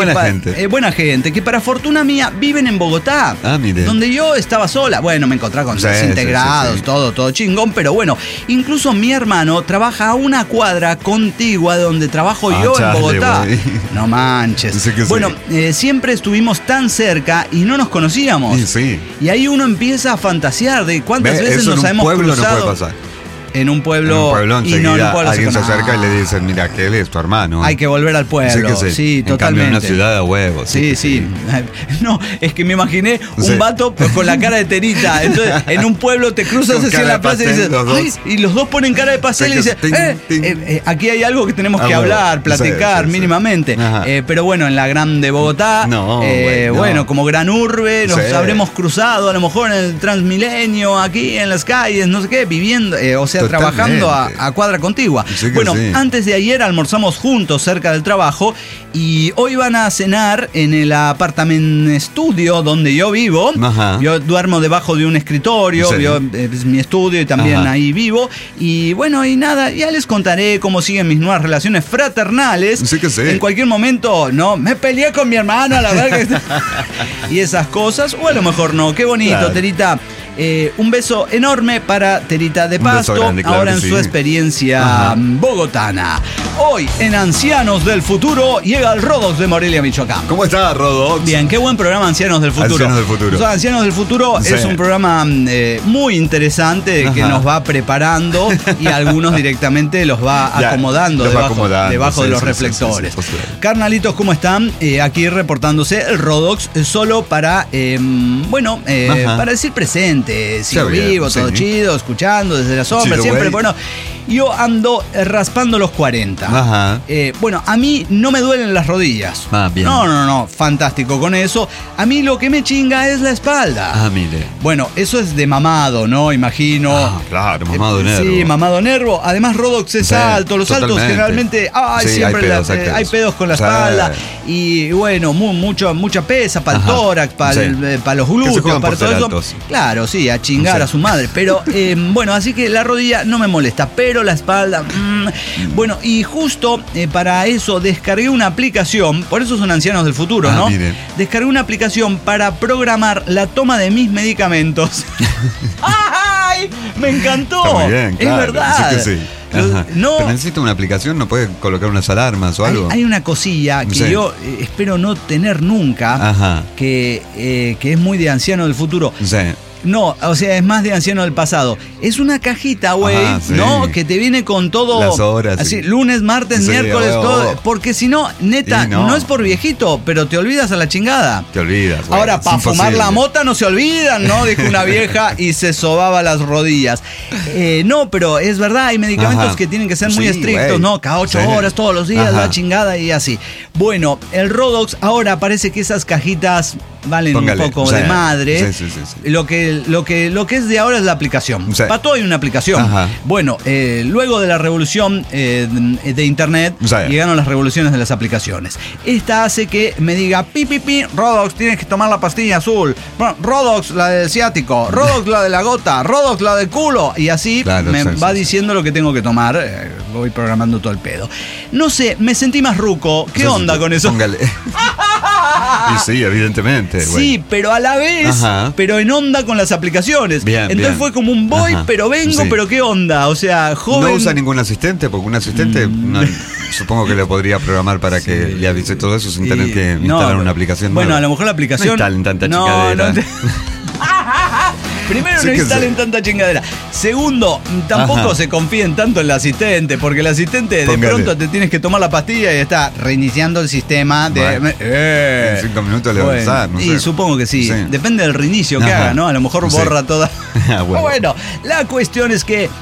gente que para fortuna mía viven en Bogotá, donde yo estaba sola. Me encontraba con desintegrados, todo chingón, pero incluso mi hermano trabaja a una cuadra contigua de donde trabajo yo en Bogotá. No manches. Siempre estuvimos tan cerca y no nos conocíamos. Y ahí uno empieza a fantasear de cuántas veces nos hemos cruzado. No puede pasar. En un pueblo enseguida alguien se acerca y le dice, mira, que él es tu hermano. Hay que volver al pueblo. Sí, totalmente. En cambio, en una ciudad a huevos. Sí. No, es que me imaginé un vato con la cara de Terita. Entonces, en un pueblo te cruzas así en la plaza y dices, y los dos ponen cara de pastel y dicen, aquí hay algo que tenemos que hablar, platicar mínimamente. Pero en la Gran de Bogotá, como gran urbe, nos habremos cruzado a lo mejor en el Transmilenio, aquí en las calles, no sé qué, viviendo, trabajando a cuadra contigua. Antes de ayer almorzamos juntos cerca del trabajo y hoy van a cenar en el apartamento estudio donde yo vivo. Yo duermo debajo de un escritorio, es mi estudio y también ahí vivo. Y y nada, ya les contaré cómo siguen mis nuevas relaciones fraternales. En cualquier momento, me peleé con mi hermano a la verga. Y esas cosas, o a lo mejor no. Qué bonito, Terita. Un beso enorme para Terita de Pasto, grande, ahora en su experiencia bogotana. Hoy en Ancianos del Futuro llega el Rodox de Morelia, Michoacán. ¿Cómo está, Rodox? Bien, qué buen programa Ancianos del Futuro. Ancianos del Futuro es un programa muy interesante que nos va preparando y algunos directamente los va acomodando debajo de los reflectores. Carnalitos, ¿cómo están? Aquí reportándose el Rodox solo para, para decir presente. Sigo vivo, todo chido, escuchando desde la sombra, siempre, yo ando raspando los 40. A mí no me duelen las rodillas. Bien. No, fantástico con eso. A mí lo que me chinga es la espalda. Mire. Eso es de mamado, ¿no? Imagino. Claro, mamado nervo. Sí, mamado nervo. Además, Rodox es alto. Los altos generalmente, siempre hay pedos con la espalda. Y mucha pesa para el tórax, para los glúteos, para todo eso. Altos. Claro, sí, a chingar a su madre. Pero, así que la rodilla no me molesta, pero la espalda. Y justo para eso descargué una aplicación, por eso son Ancianos del Futuro, ¿no? Mire. Descargué una aplicación para programar la toma de mis medicamentos. ¡Ay! ¡Me encantó! Está muy bien, claro. Es verdad. Sí. Pero necesita una aplicación, ¿no puede colocar unas alarmas o algo? Hay una cosilla que yo espero no tener nunca, que es muy de Anciano del Futuro. No, o sea, es más de anciano del pasado. Es una cajita, güey, sí. ¿no? Que te viene con todo. Las horas. Así, lunes, martes, miércoles, todo. Porque si no, neta, no es por viejito, pero te olvidas a la chingada. Te olvidas, güey. Ahora, para fumar la mota no se olvidan, ¿no? Dijo una vieja y se sobaba las rodillas. No, pero es verdad, hay medicamentos que tienen que ser muy estrictos, güey. ¿No? Cada 8 horas, todos los días, la chingada y así. Bueno, el Rodox, ahora parece que esas cajitas valen un poco de madre. Sí. Lo que es de ahora es la aplicación. Para todo hay una aplicación. Bueno, luego de la revolución de internet, llegaron las revoluciones de las aplicaciones. Esta hace que me diga, Rodox, tienes que tomar la pastilla azul. Rodox, la del ciático. Rodox, la de la gota. Rodox, la del culo. Y así me va diciendo lo que tengo que tomar. Voy programando todo el pedo. No sé, me sentí más ruco. ¿Qué onda con eso? Póngale. Y sí, evidentemente. Sí, güey. Pero a la vez, pero en onda con las aplicaciones. Entonces fue como un voy, pero vengo, pero ¿qué onda? O sea, joven. No usa ningún asistente, porque un asistente supongo que le podría programar para que le avise todo eso sin tener que instalar una aplicación nueva. Bueno, a lo mejor la aplicación. No instalen tanta chicadera. Primero, no instalen tanta chingadera. Segundo, tampoco se confíen tanto en el asistente, porque el asistente de pronto te tienes que tomar la pastilla y está reiniciando el sistema de. En 5 minutos le va a usar, no sé. Y supongo que sí. Depende del reinicio que haga, ¿no? A lo mejor borra toda. Bueno, la cuestión es que.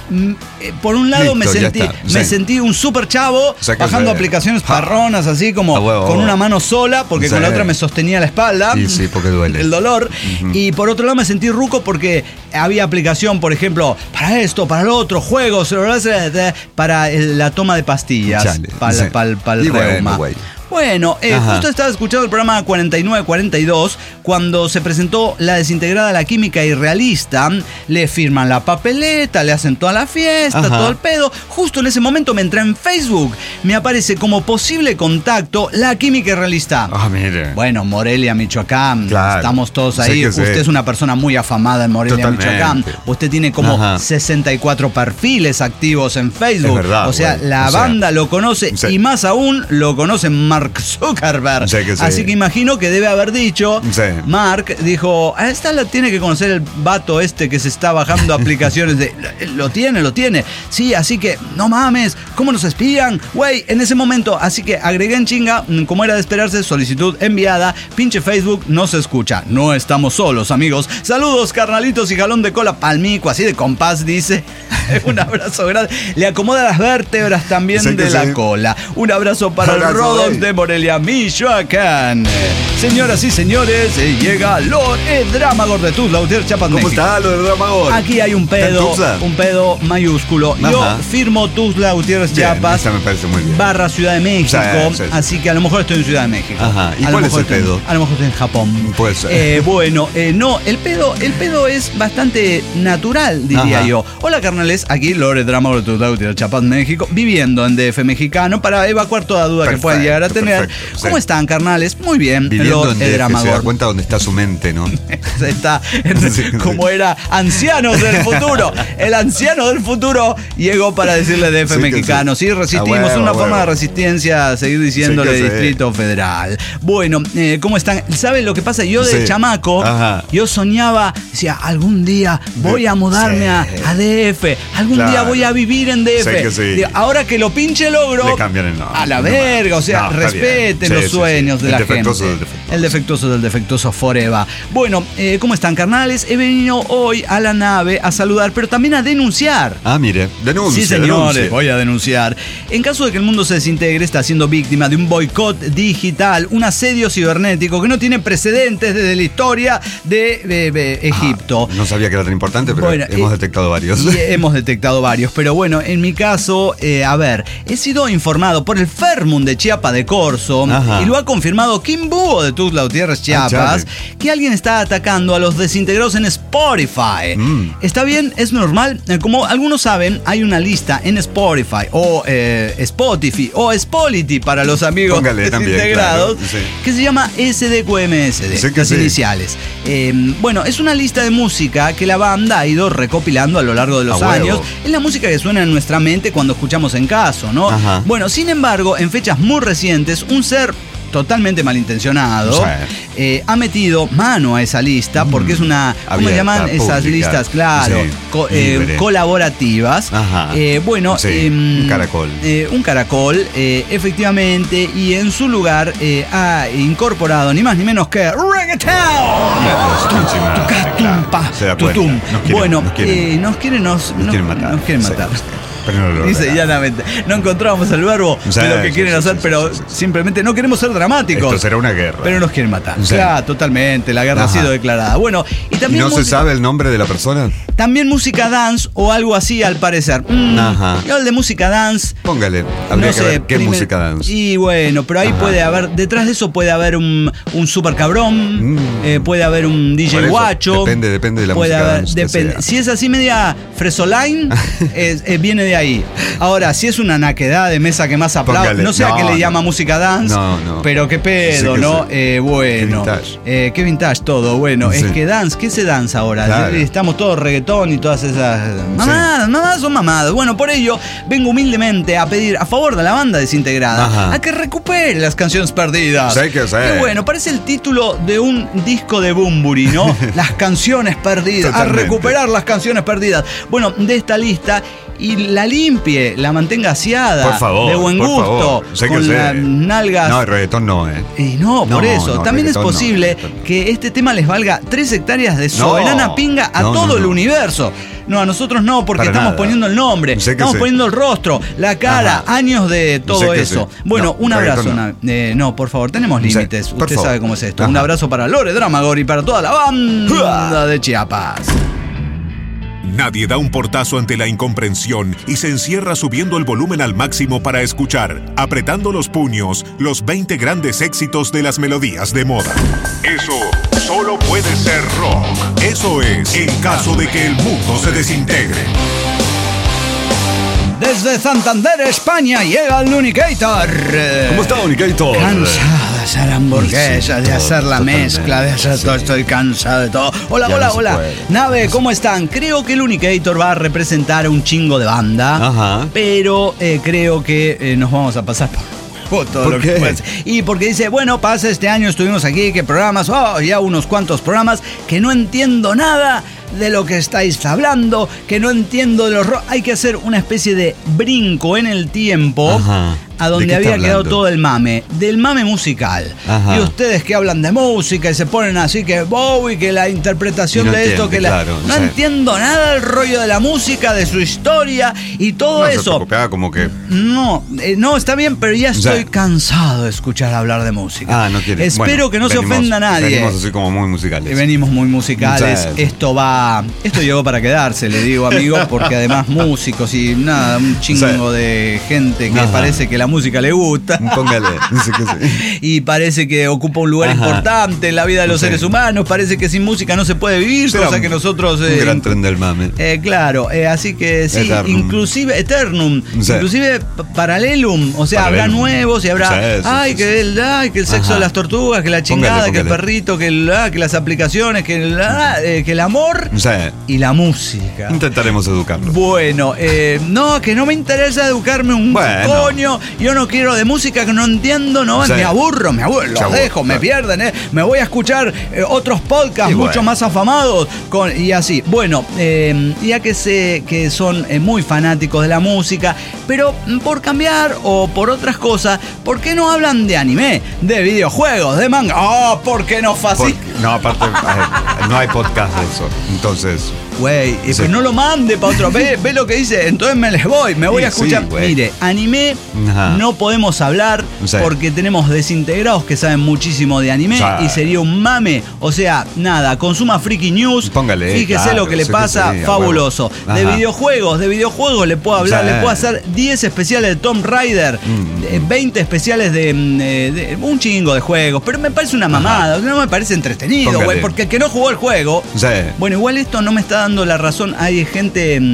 Por un lado me sentí un super chavo bajando aplicaciones parronas así como con una mano sola porque con la otra me sostenía la espalda porque duele el dolor y por otro lado me sentí ruco porque había aplicación, por ejemplo, para esto, para lo otro, juegos para la toma de pastillas para el reuma. Bueno, justo estaba escuchando el programa 4942 cuando se presentó la desintegrada La Química Irrealista. Le firman la papeleta, le hacen toda la fiesta, todo el pedo. Justo en ese momento me entré en Facebook. Me aparece como posible contacto La Química Irrealista. Mire. Bueno, Morelia, Michoacán. Estamos todos ahí. Usted es una persona muy afamada en Morelia, Michoacán. Usted tiene como 64 perfiles activos en Facebook. Es verdad, o sea, la banda lo conoce y más aún lo conoce Mark Zuckerberg. Así que imagino que debe haber dicho, Mark dijo, a esta la tiene que conocer el vato este que se está bajando aplicaciones de... Lo tiene. Sí, así que, no mames, ¿cómo nos espían? Güey, en ese momento, así que agregué en chinga, como era de esperarse, solicitud enviada, pinche Facebook no se escucha. No estamos solos, amigos. Saludos, carnalitos y jalón de cola palmico, así de compás, dice. Un abrazo grande. Le acomoda las vértebras también de la cola. Un abrazo para el Rodox de Morelia, Michoacán. Señoras y señores, llega Lord Dramagor de Tuzla Gutiérrez, Chiapas, ¿Cómo México. está Lord Dramagor? Aquí hay un pedo mayúsculo. Yo firmo Tuzla Gutiérrez, Chiapas. Esa me parece muy bien. / Ciudad de México. Así que a lo mejor estoy en Ciudad de México. ¿Y cuál es el pedo? A lo mejor estoy en Japón. Puede ser. Bueno, no, el pedo es bastante natural, diría yo. Hola, carnales, aquí Lord Dramagor de Tuzla Gutiérrez, Chiapas, México, viviendo en DF mexicano para evacuar toda duda que pueda llegar a tener. ¿Cómo están, carnales? Muy bien. Viviendo en DF, se da cuenta dónde está su mente, ¿no? Está como era ancianos del futuro. El anciano del futuro llegó para decirle DF mexicano. Sí, resistimos. Una forma de resistencia, seguir diciéndole Distrito Federal. Bueno, ¿cómo están? ¿Saben lo que pasa? Yo de chamaco, yo soñaba, decía, algún día voy a mudarme a DF. Algún día voy a vivir en DF. Ahora que lo pinche logro, le cambian el nombre. A la verga, o sea, respeten los sueños de la gente. El defectuoso del defectuoso forever. Bueno, ¿cómo están, carnales? He venido hoy a la nave a saludar, pero también a denunciar. Mire, denuncia. Sí, señores, voy a denunciar. En caso de que el mundo se desintegre, está siendo víctima de un boicot digital, un asedio cibernético que no tiene precedentes desde la historia de Egipto. No sabía que era tan importante, pero hemos detectado varios. Hemos detectado varios, pero bueno, en mi caso, he sido informado por el Fermum de Chiapa de Corzo y lo ha confirmado Kim Búho de Tuzla Gutiérrez, Chiapas, que alguien está atacando a los desintegrados en Spotify. ¿Está bien? ¿Es normal? Como algunos saben, hay una lista en Spotify o Spotify o Spolity para los amigos desintegrados que se llama SDQMSD, las iniciales. Bueno, es una lista de música que la banda ha ido recopilando a lo largo de los años. Es la música que suena en nuestra mente cuando escuchamos En Caso, ¿no? Bueno, sin embargo, en fechas muy recientes, un ser totalmente malintencionado, ha metido mano a esa lista porque es una, ¿cómo se llaman esas listas? Claro, colaborativas. Un caracol. Un caracol, efectivamente, y en su lugar ha incorporado ni más ni menos que reggaeton. Nos quieren matar. Pero no lo dice llanamente. No encontramos el verbo de lo que quieren hacer, pero simplemente no queremos ser dramáticos. Esto será una guerra. Pero nos quieren matar. Claro, totalmente. La guerra ha sido declarada. Bueno, y también. ¿No se sabe el nombre de la persona? También música dance o algo así, al parecer. Yo el de música dance. Póngale. Habría que ver qué música dance. Y bueno, pero ahí puede haber. Detrás de eso puede haber un super cabrón. Puede haber un DJ guacho. Depende de la música dance. Depende. Si es así media fresoline, viene de ahí. Ahora, si es una naquedad de mesa que más aplaude, no sé a qué le llama música dance, pero qué pedo, ¿no? Bueno, qué vintage todo. Bueno, es que dance, ¿qué se danza ahora? Claro. Estamos todos reggaetón y todas esas mamadas son mamadas. Bueno, por ello vengo humildemente a pedir a favor de la banda desintegrada a que recupere las canciones perdidas. Que bueno, parece el título de un disco de Bunbury, ¿no? Las canciones perdidas. Totalmente. A recuperar las canciones perdidas. Bueno, de esta lista. Y la limpie, la mantenga aseada, por favor, de buen gusto, con las nalgas. No, el reggaetón no, Y por eso. También es posible que este tema les valga 3 hectáreas de soberana pinga a todo el universo. No, a nosotros no, porque estamos poniendo el nombre, estamos poniendo el rostro, la cara, años de todo eso. Bueno, un abrazo. No, por favor, tenemos límites. Usted sabe cómo es esto. Un abrazo para Lore Dramagor y para toda la banda de Chiapas. Nadie da un portazo ante la incomprensión y se encierra subiendo el volumen al máximo para escuchar, apretando los puños, los 20 grandes éxitos de las melodías de moda. Eso solo puede ser rock. Eso es, en caso de que el mundo se desintegre. Desde Santander, España, llega el Unicator. ¿Cómo está, Unicator? Cansado de hacer hamburguesas, de hacer la mezcla, de hacer todo. Estoy cansado de todo. Hola. Nave, ¿cómo están? Creo que el Unicator va a representar un chingo de banda. Pero creo que nos vamos a pasar por todo lo que puede. Y porque dice, bueno, pasa este año, estuvimos aquí, ¿qué programas? Ya unos cuantos programas que no entiendo nada de lo que estáis hablando, que no entiendo de los hay que hacer una especie de brinco en el tiempo a donde había quedado todo el mame, del mame musical. Y ustedes que hablan de música y se ponen así que Bowie, que la interpretación de esto, que no entiendo nada del rollo de la música, de su historia y todo eso. Como que no, está bien, pero ya estoy cansado de escuchar hablar de música. Espero que no se ofenda a nadie. Venimos así como muy musicales. Venimos muy musicales. Esto llegó para quedarse, le digo, amigo, porque además músicos y un chingo de gente que parece que la música le gusta. Póngale. Y parece que ocupa un lugar importante en la vida de los seres humanos. Parece que sin música no se puede vivir, cosa que nosotros. Un gran tren del mame. Claro, así que sí, inclusive Eternum, inclusive Paralelum, o sea, habrá nuevos y habrá. Que el sexo de las tortugas, que la chingada, que el perrito, que las aplicaciones, que el amor y la música. Intentaremos educarlo. Bueno, que no me interesa educarme un coño. Yo no quiero de música que no entiendo, me aburro, los dejo, me pierden, me voy a escuchar otros podcasts mucho más afamados y así. Bueno, ya que sé que son muy fanáticos de la música, pero por cambiar o por otras cosas, ¿por qué no hablan de anime, de videojuegos, de manga? ¿Por qué no fácil? No, aparte, no hay podcast de eso. Entonces, güey, pero no lo mande para otro. Ve lo que dice. Entonces me voy a escuchar. Mire, anime no podemos hablar porque tenemos desintegrados que saben muchísimo de anime y sería un mame. O sea, nada, consuma Freaky News. Póngale, fíjese lo que le pasa, fabuloso. De videojuegos le puedo hablar, le puedo hacer 10 especiales de Tomb Raider, 20 especiales de un chingo de juegos, pero me parece una mamada, no me parece entretenido, güey, porque el que no jugó el juego, bueno, igual esto no me está dando la razón. Hay gente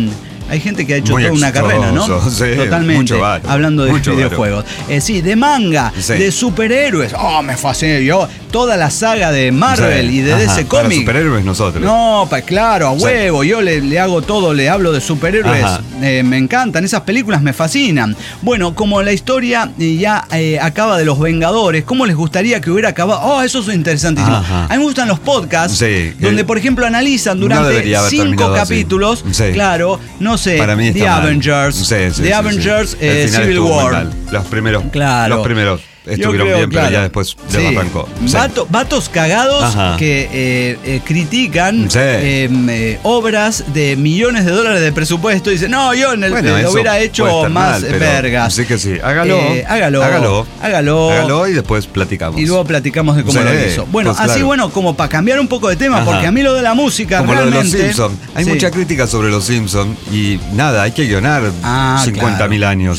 Hay gente que ha hecho toda una carrera, ¿no? Sí, totalmente. Hablando de videojuegos. Sí, de manga, de superhéroes. Oh, me fascina. Yo, toda la saga de Marvel y de DC Comics. Para superhéroes nosotros. No, claro, a huevo. Yo le hago todo, le hablo de superhéroes. Me encantan, esas películas me fascinan. Bueno, como la historia ya acaba de los Vengadores, ¿cómo les gustaría que hubiera acabado? Oh, eso es interesantísimo. A mí me gustan los podcasts donde, por ejemplo, analizan durante 5 capítulos. Claro, no sé, para mí The Avengers, The Avengers, Civil War. Los primeros. Claro. Los primeros. Estuvieron bien, pero ya después arrancó. Vatos cagados que critican obras de millones de dólares de presupuesto y dicen, no, yo lo hubiera hecho más vergas. Así que sí, hágalo y después platicamos. Y luego platicamos de cómo lo hizo. Bueno, pues así como para cambiar un poco de tema, porque a mí lo de la música como realmente... lo de los Simpsons. Hay mucha crítica sobre los Simpsons y nada, hay que guionar 50.000 años,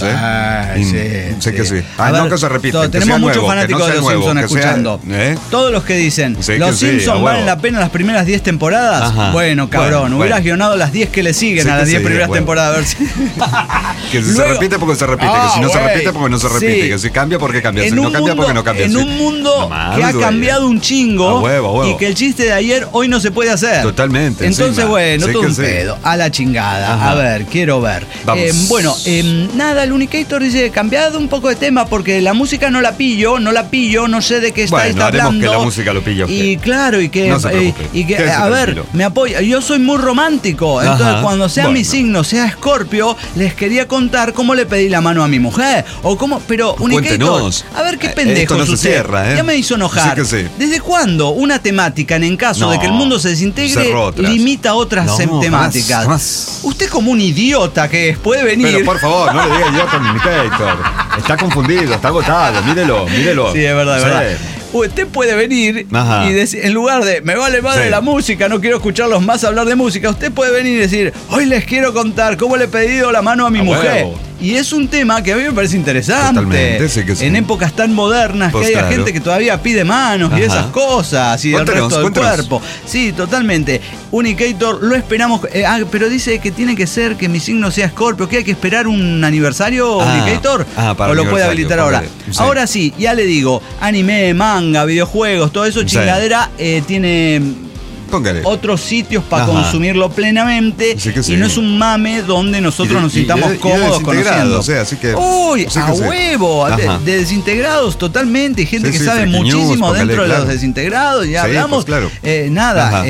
Sé que sí. No que se repita. Tenemos muchos fanáticos de los Simpsons escuchando. Todos los que dicen, los Simpsons valen la pena las primeras 10 temporadas. Bueno, cabrón, hubieras guionado las 10 que le siguen a las 10 primeras temporadas. A ver si... que si se repite porque se repite, que si no se repite porque no se repite, que si cambia porque cambia, si no cambia porque no cambia. En un mundo que ha cambiado un chingo y que el chiste de ayer hoy no se puede hacer. Totalmente. Entonces, bueno, todo un pedo. A la chingada. A ver, quiero ver. Bueno, nada, el Unicator dice, cambiado un poco de tema porque la música no la pillo, no sé de qué está hablando. Que la música lo pillo. Y claro, y que a ver, me apoya. Yo soy muy romántico, entonces cuando sea mi signo, sea Escorpio, les quería contar cómo le pedí la mano a mi mujer o cómo, pero Unicator, a ver qué pendejo no se cierra, Ya me hizo enojar. ¿Desde cuándo una temática en caso de que el mundo se desintegre limita otras temáticas? Jamás. Usted como un idiota que puede venir. Pero por favor, no le diga idiota a Unicator. Está confundido, está agotado, mírelo. Sí, es verdad, es verdad. Usted puede venir y decir, en lugar de me vale madre la música, no quiero escucharlos más hablar de música, usted puede venir y decir, hoy les quiero contar cómo le he pedido la mano a mi mujer. Y es un tema que a mí me parece interesante. Totalmente, sí que sí. En épocas tan modernas que haya gente que todavía pide manos y esas cosas y el resto del cuerpo. Sí, totalmente. Unicator, lo esperamos. Pero dice que tiene que ser que mi signo sea Escorpio, que hay que esperar un aniversario, Unicator. ¿O lo puede habilitar ahora? Ahora sí, ya le digo, anime, manga, videojuegos, todo eso, chingadera, tiene... Póngale. Otros sitios para consumirlo plenamente y no es un mame donde nosotros nos sintamos cómodos conociendo. O sea, así que, uy, a huevo, de desintegrados totalmente, gente que sabe muchísimo dentro de los desintegrados, ya hablamos. Pues claro. Nada,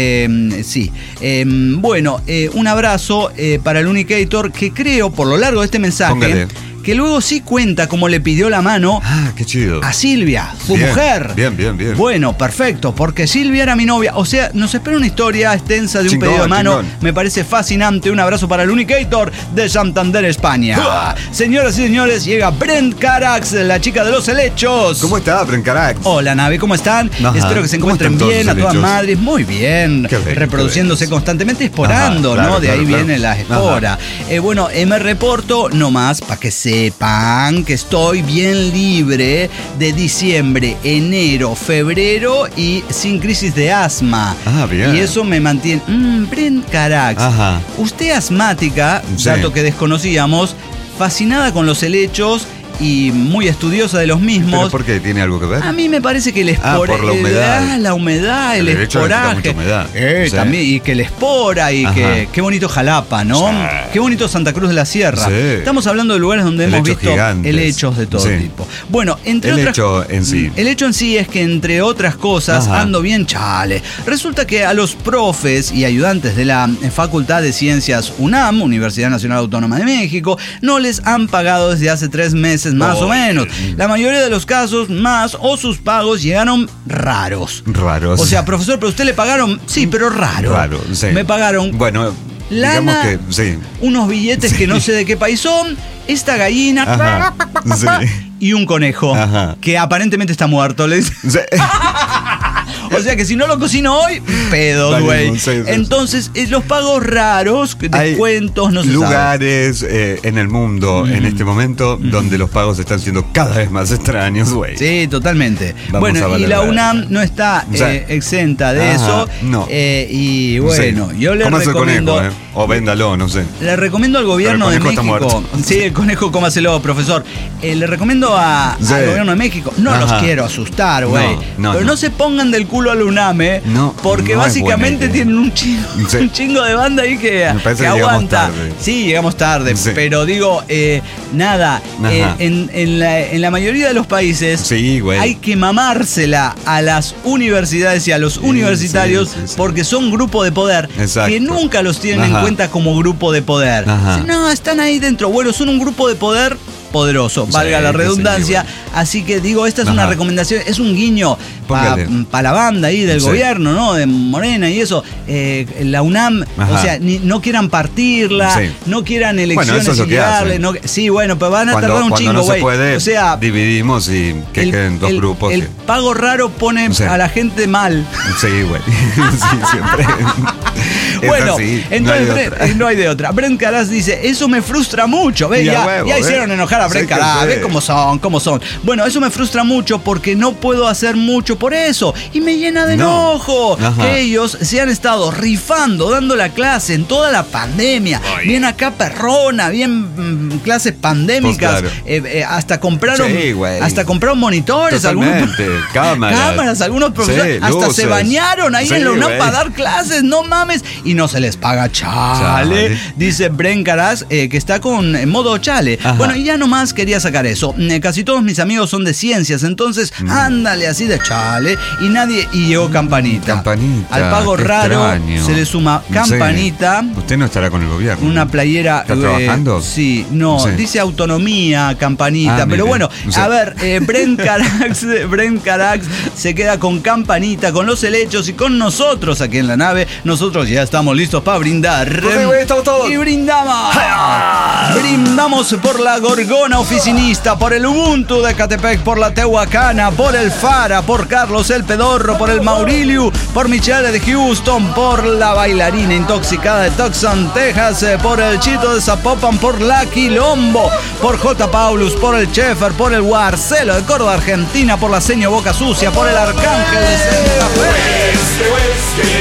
bueno, un abrazo para el Unicator que creo, por lo largo de este mensaje, que luego sí cuenta cómo le pidió la mano qué chido. A Silvia, su mujer. Bien. Bueno, perfecto, porque Silvia era mi novia. O sea, nos espera una historia extensa de un pedido de mano. Me parece fascinante. Un abrazo para el Unicator de Santander, España. Señoras y señores, llega Brent Carax, la chica de los helechos. ¿Cómo está, Brent Carax? Hola, Nave, ¿cómo están? Espero que se encuentren bien a todas madres. Muy bien. Reproduciéndose constantemente, esporando, ¿no? De ahí viene la espora. Bueno, me reporto nomás para que sepan que estoy bien libre de diciembre, enero, febrero y sin crisis de asma. Bien. Y eso me mantiene... Brent Carax. Usted asmática, dato que desconocíamos, fascinada con los helechos y muy estudiosa de los mismos. ¿Pero por qué? ¿Tiene algo que ver? A mí me parece que el esporaje... por la humedad. La humedad, el esporaje. También, y que el espora y que... Qué bonito Jalapa, ¿no? Qué bonito Santa Cruz de la Sierra. Estamos hablando de lugares donde hemos visto helechos de todo tipo. Bueno, entre otras... El hecho en sí es que, entre otras cosas, ando bien chale. Resulta que a los profes y ayudantes de la Facultad de Ciencias UNAM, Universidad Nacional Autónoma de México, no les han pagado desde hace 3 meses más o menos. La mayoría de los casos más o sus pagos llegaron raros. O sea, profesor, pero usted le pagaron, sí, pero raro. Me pagaron lana, unos billetes que no sé de qué país son, esta gallina y un conejo que aparentemente está muerto. Le dice. O sea que si no lo cocino hoy, pedo, güey. Entonces, los pagos raros, descuentos, no sé. Lugares en el mundo en este momento donde los pagos están siendo cada vez más extraños, güey. Sí, totalmente. Bueno, y la UNAM no está exenta de eso. No. Y bueno, yo le recomiendo. Conejo, o véndalo, no sé. Le recomiendo al gobierno de México. Sí, el conejo, cómaselo, profesor. Le recomiendo al gobierno de México. No los quiero asustar, güey. Pero no se pongan del culo a la UNAM, porque básicamente tienen un chingo de banda ahí que aguanta. Sí, llegamos tarde. Pero digo, nada. En la mayoría de los países hay que mamársela a las universidades y a los universitarios porque son grupo de poder. Exacto. Que nunca los tienen en cuenta como grupo de poder. No, están ahí dentro. Bueno, son un grupo de poder poderoso, valga la redundancia. Así que digo, esta es una recomendación, es un guiño para la banda ahí del gobierno, ¿no? De Morena y eso. La UNAM, o sea, no quieran partirla, no quieran elecciones y llegarle. Pero van a tardar un chingo, güey. O sea, dividimos y que queden dos grupos. El pago raro pone a la gente mal. Sí, güey. Sí, siempre. Bueno, entonces no hay de otra. Brent Caras dice, eso me frustra mucho. ¿Ves? Ya hicieron enojar a Brent Caras. ¿Ves cómo son? Bueno, eso me frustra mucho porque no puedo hacer mucho por eso. Y me llena de enojo que ellos se han estado rifando, dando la clase en toda la pandemia. Bien acá perrona, bien clases pandémicas. Hasta compraron monitores. Cámaras, algunos profesores. Hasta luces. Se bañaron ahí en la UNAM para dar clases. No mames. Y no se les paga, chale. Dice Brent Caras, que está en modo chale. Bueno, y ya nomás quería sacar eso. Casi todos mis amigos son de ciencias, entonces ándale así de chale. Y llegó Campanita. Al pago raro se le suma Campanita. Usted no estará con el gobierno. Una playera. ¿Está trabajando? Sí, no. Dice autonomía, Campanita. Pero bueno, a ver, Brent Carax se queda con Campanita, con los helechos y con nosotros aquí en la nave. Nosotros ya estamos listos para brindar. Estamos todos. Y brindamos. Brindamos por la Gorgona oficinista, por el Ubuntu de Catepec, por la Tehuacana, por el Fara, por Carlos el Pedorro, por el Mauriliu, por Michelle de Houston, por la bailarina intoxicada de Tucson, Texas, por el Chito de Zapopan, por la Quilombo, por J. Paulus, por el Chefer, por el Guarcelo de Córdoba, Argentina, por la Seño Boca Sucia, por el Arcángel de Santa Fe.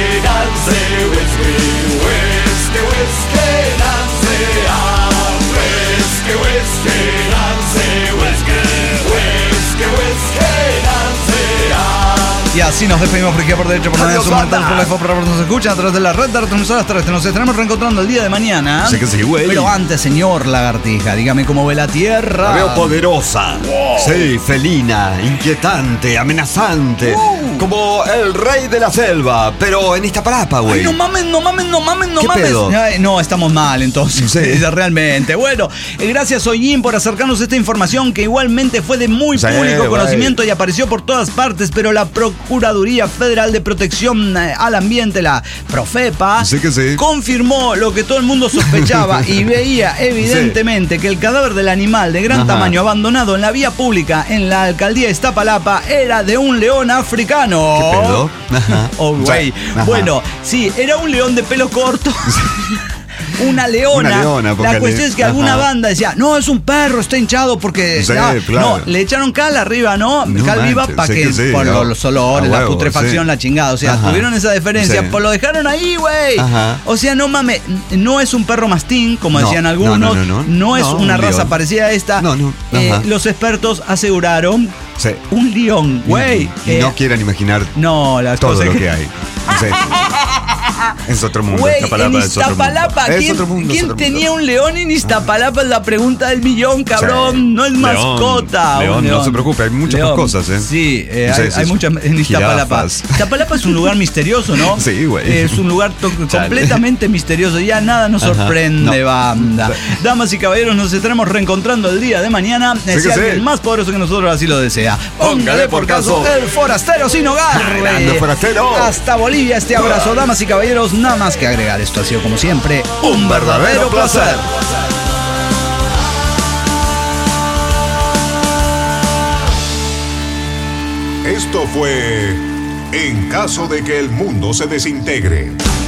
Y así nos despedimos por aquí por derecho, por nadie, por la por nos escuchan a través de la red de retransmisoras terrestres. Nos estaremos reencontrando el día de mañana. Sí que sí, güey. Pero antes, señor Lagartija, dígame cómo ve la Tierra. La veo poderosa. Wow. Sí, felina, inquietante, amenazante. Como el rey de la selva, pero en Iztapalapa, güey. No mames. ¿Qué pedo? No, estamos mal entonces. Sí. Realmente. Bueno, gracias Ollín por acercarnos a esta información que igualmente fue de muy público conocimiento y apareció por todas partes, pero la Procuraduría Federal de Protección al Ambiente, la Profepa, confirmó lo que todo el mundo sospechaba y veía evidentemente que el cadáver del animal de gran tamaño abandonado en la vía pública en la alcaldía de Iztapalapa era de un león africano. ¿Qué pedo? Oh, güey. Bueno, sí, era un león de pelo corto. Una leona. La cuestión es que alguna banda decía, no, es un perro, está hinchado porque... claro. No, le echaron cal arriba, ¿no? Cal viva para que por los olores, la putrefacción, la chingada. O sea, tuvieron esa diferencia. Pues lo dejaron ahí, güey. O sea, no mames, no es un perro mastín, como decían algunos. No es una raza parecida a esta. Los expertos aseguraron un león, güey. Y no quieran imaginar todo lo que hay. Es otro mundo. Wey, Iztapalapa es otro mundo. ¿Quién tenía un león en Iztapalapa? Es la pregunta del millón, cabrón. No es mascota. León, no se preocupe, hay muchas cosas, Sí, hay muchas en Iztapalapa. Iztapalapa es un lugar misterioso, ¿no? Sí, güey. Es un lugar completamente misterioso. Ya nada nos sorprende, banda. Damas y caballeros, nos estaremos reencontrando el día de mañana. Si alguien más poderoso que nosotros así lo desea. Póngale por caso el forastero sin hogar. Grande forastero. Hasta Bolivia este abrazo, damas y caballeros. Nada más que agregar, esto ha sido como siempre un verdadero placer. Esto fue en caso de que el mundo se desintegre.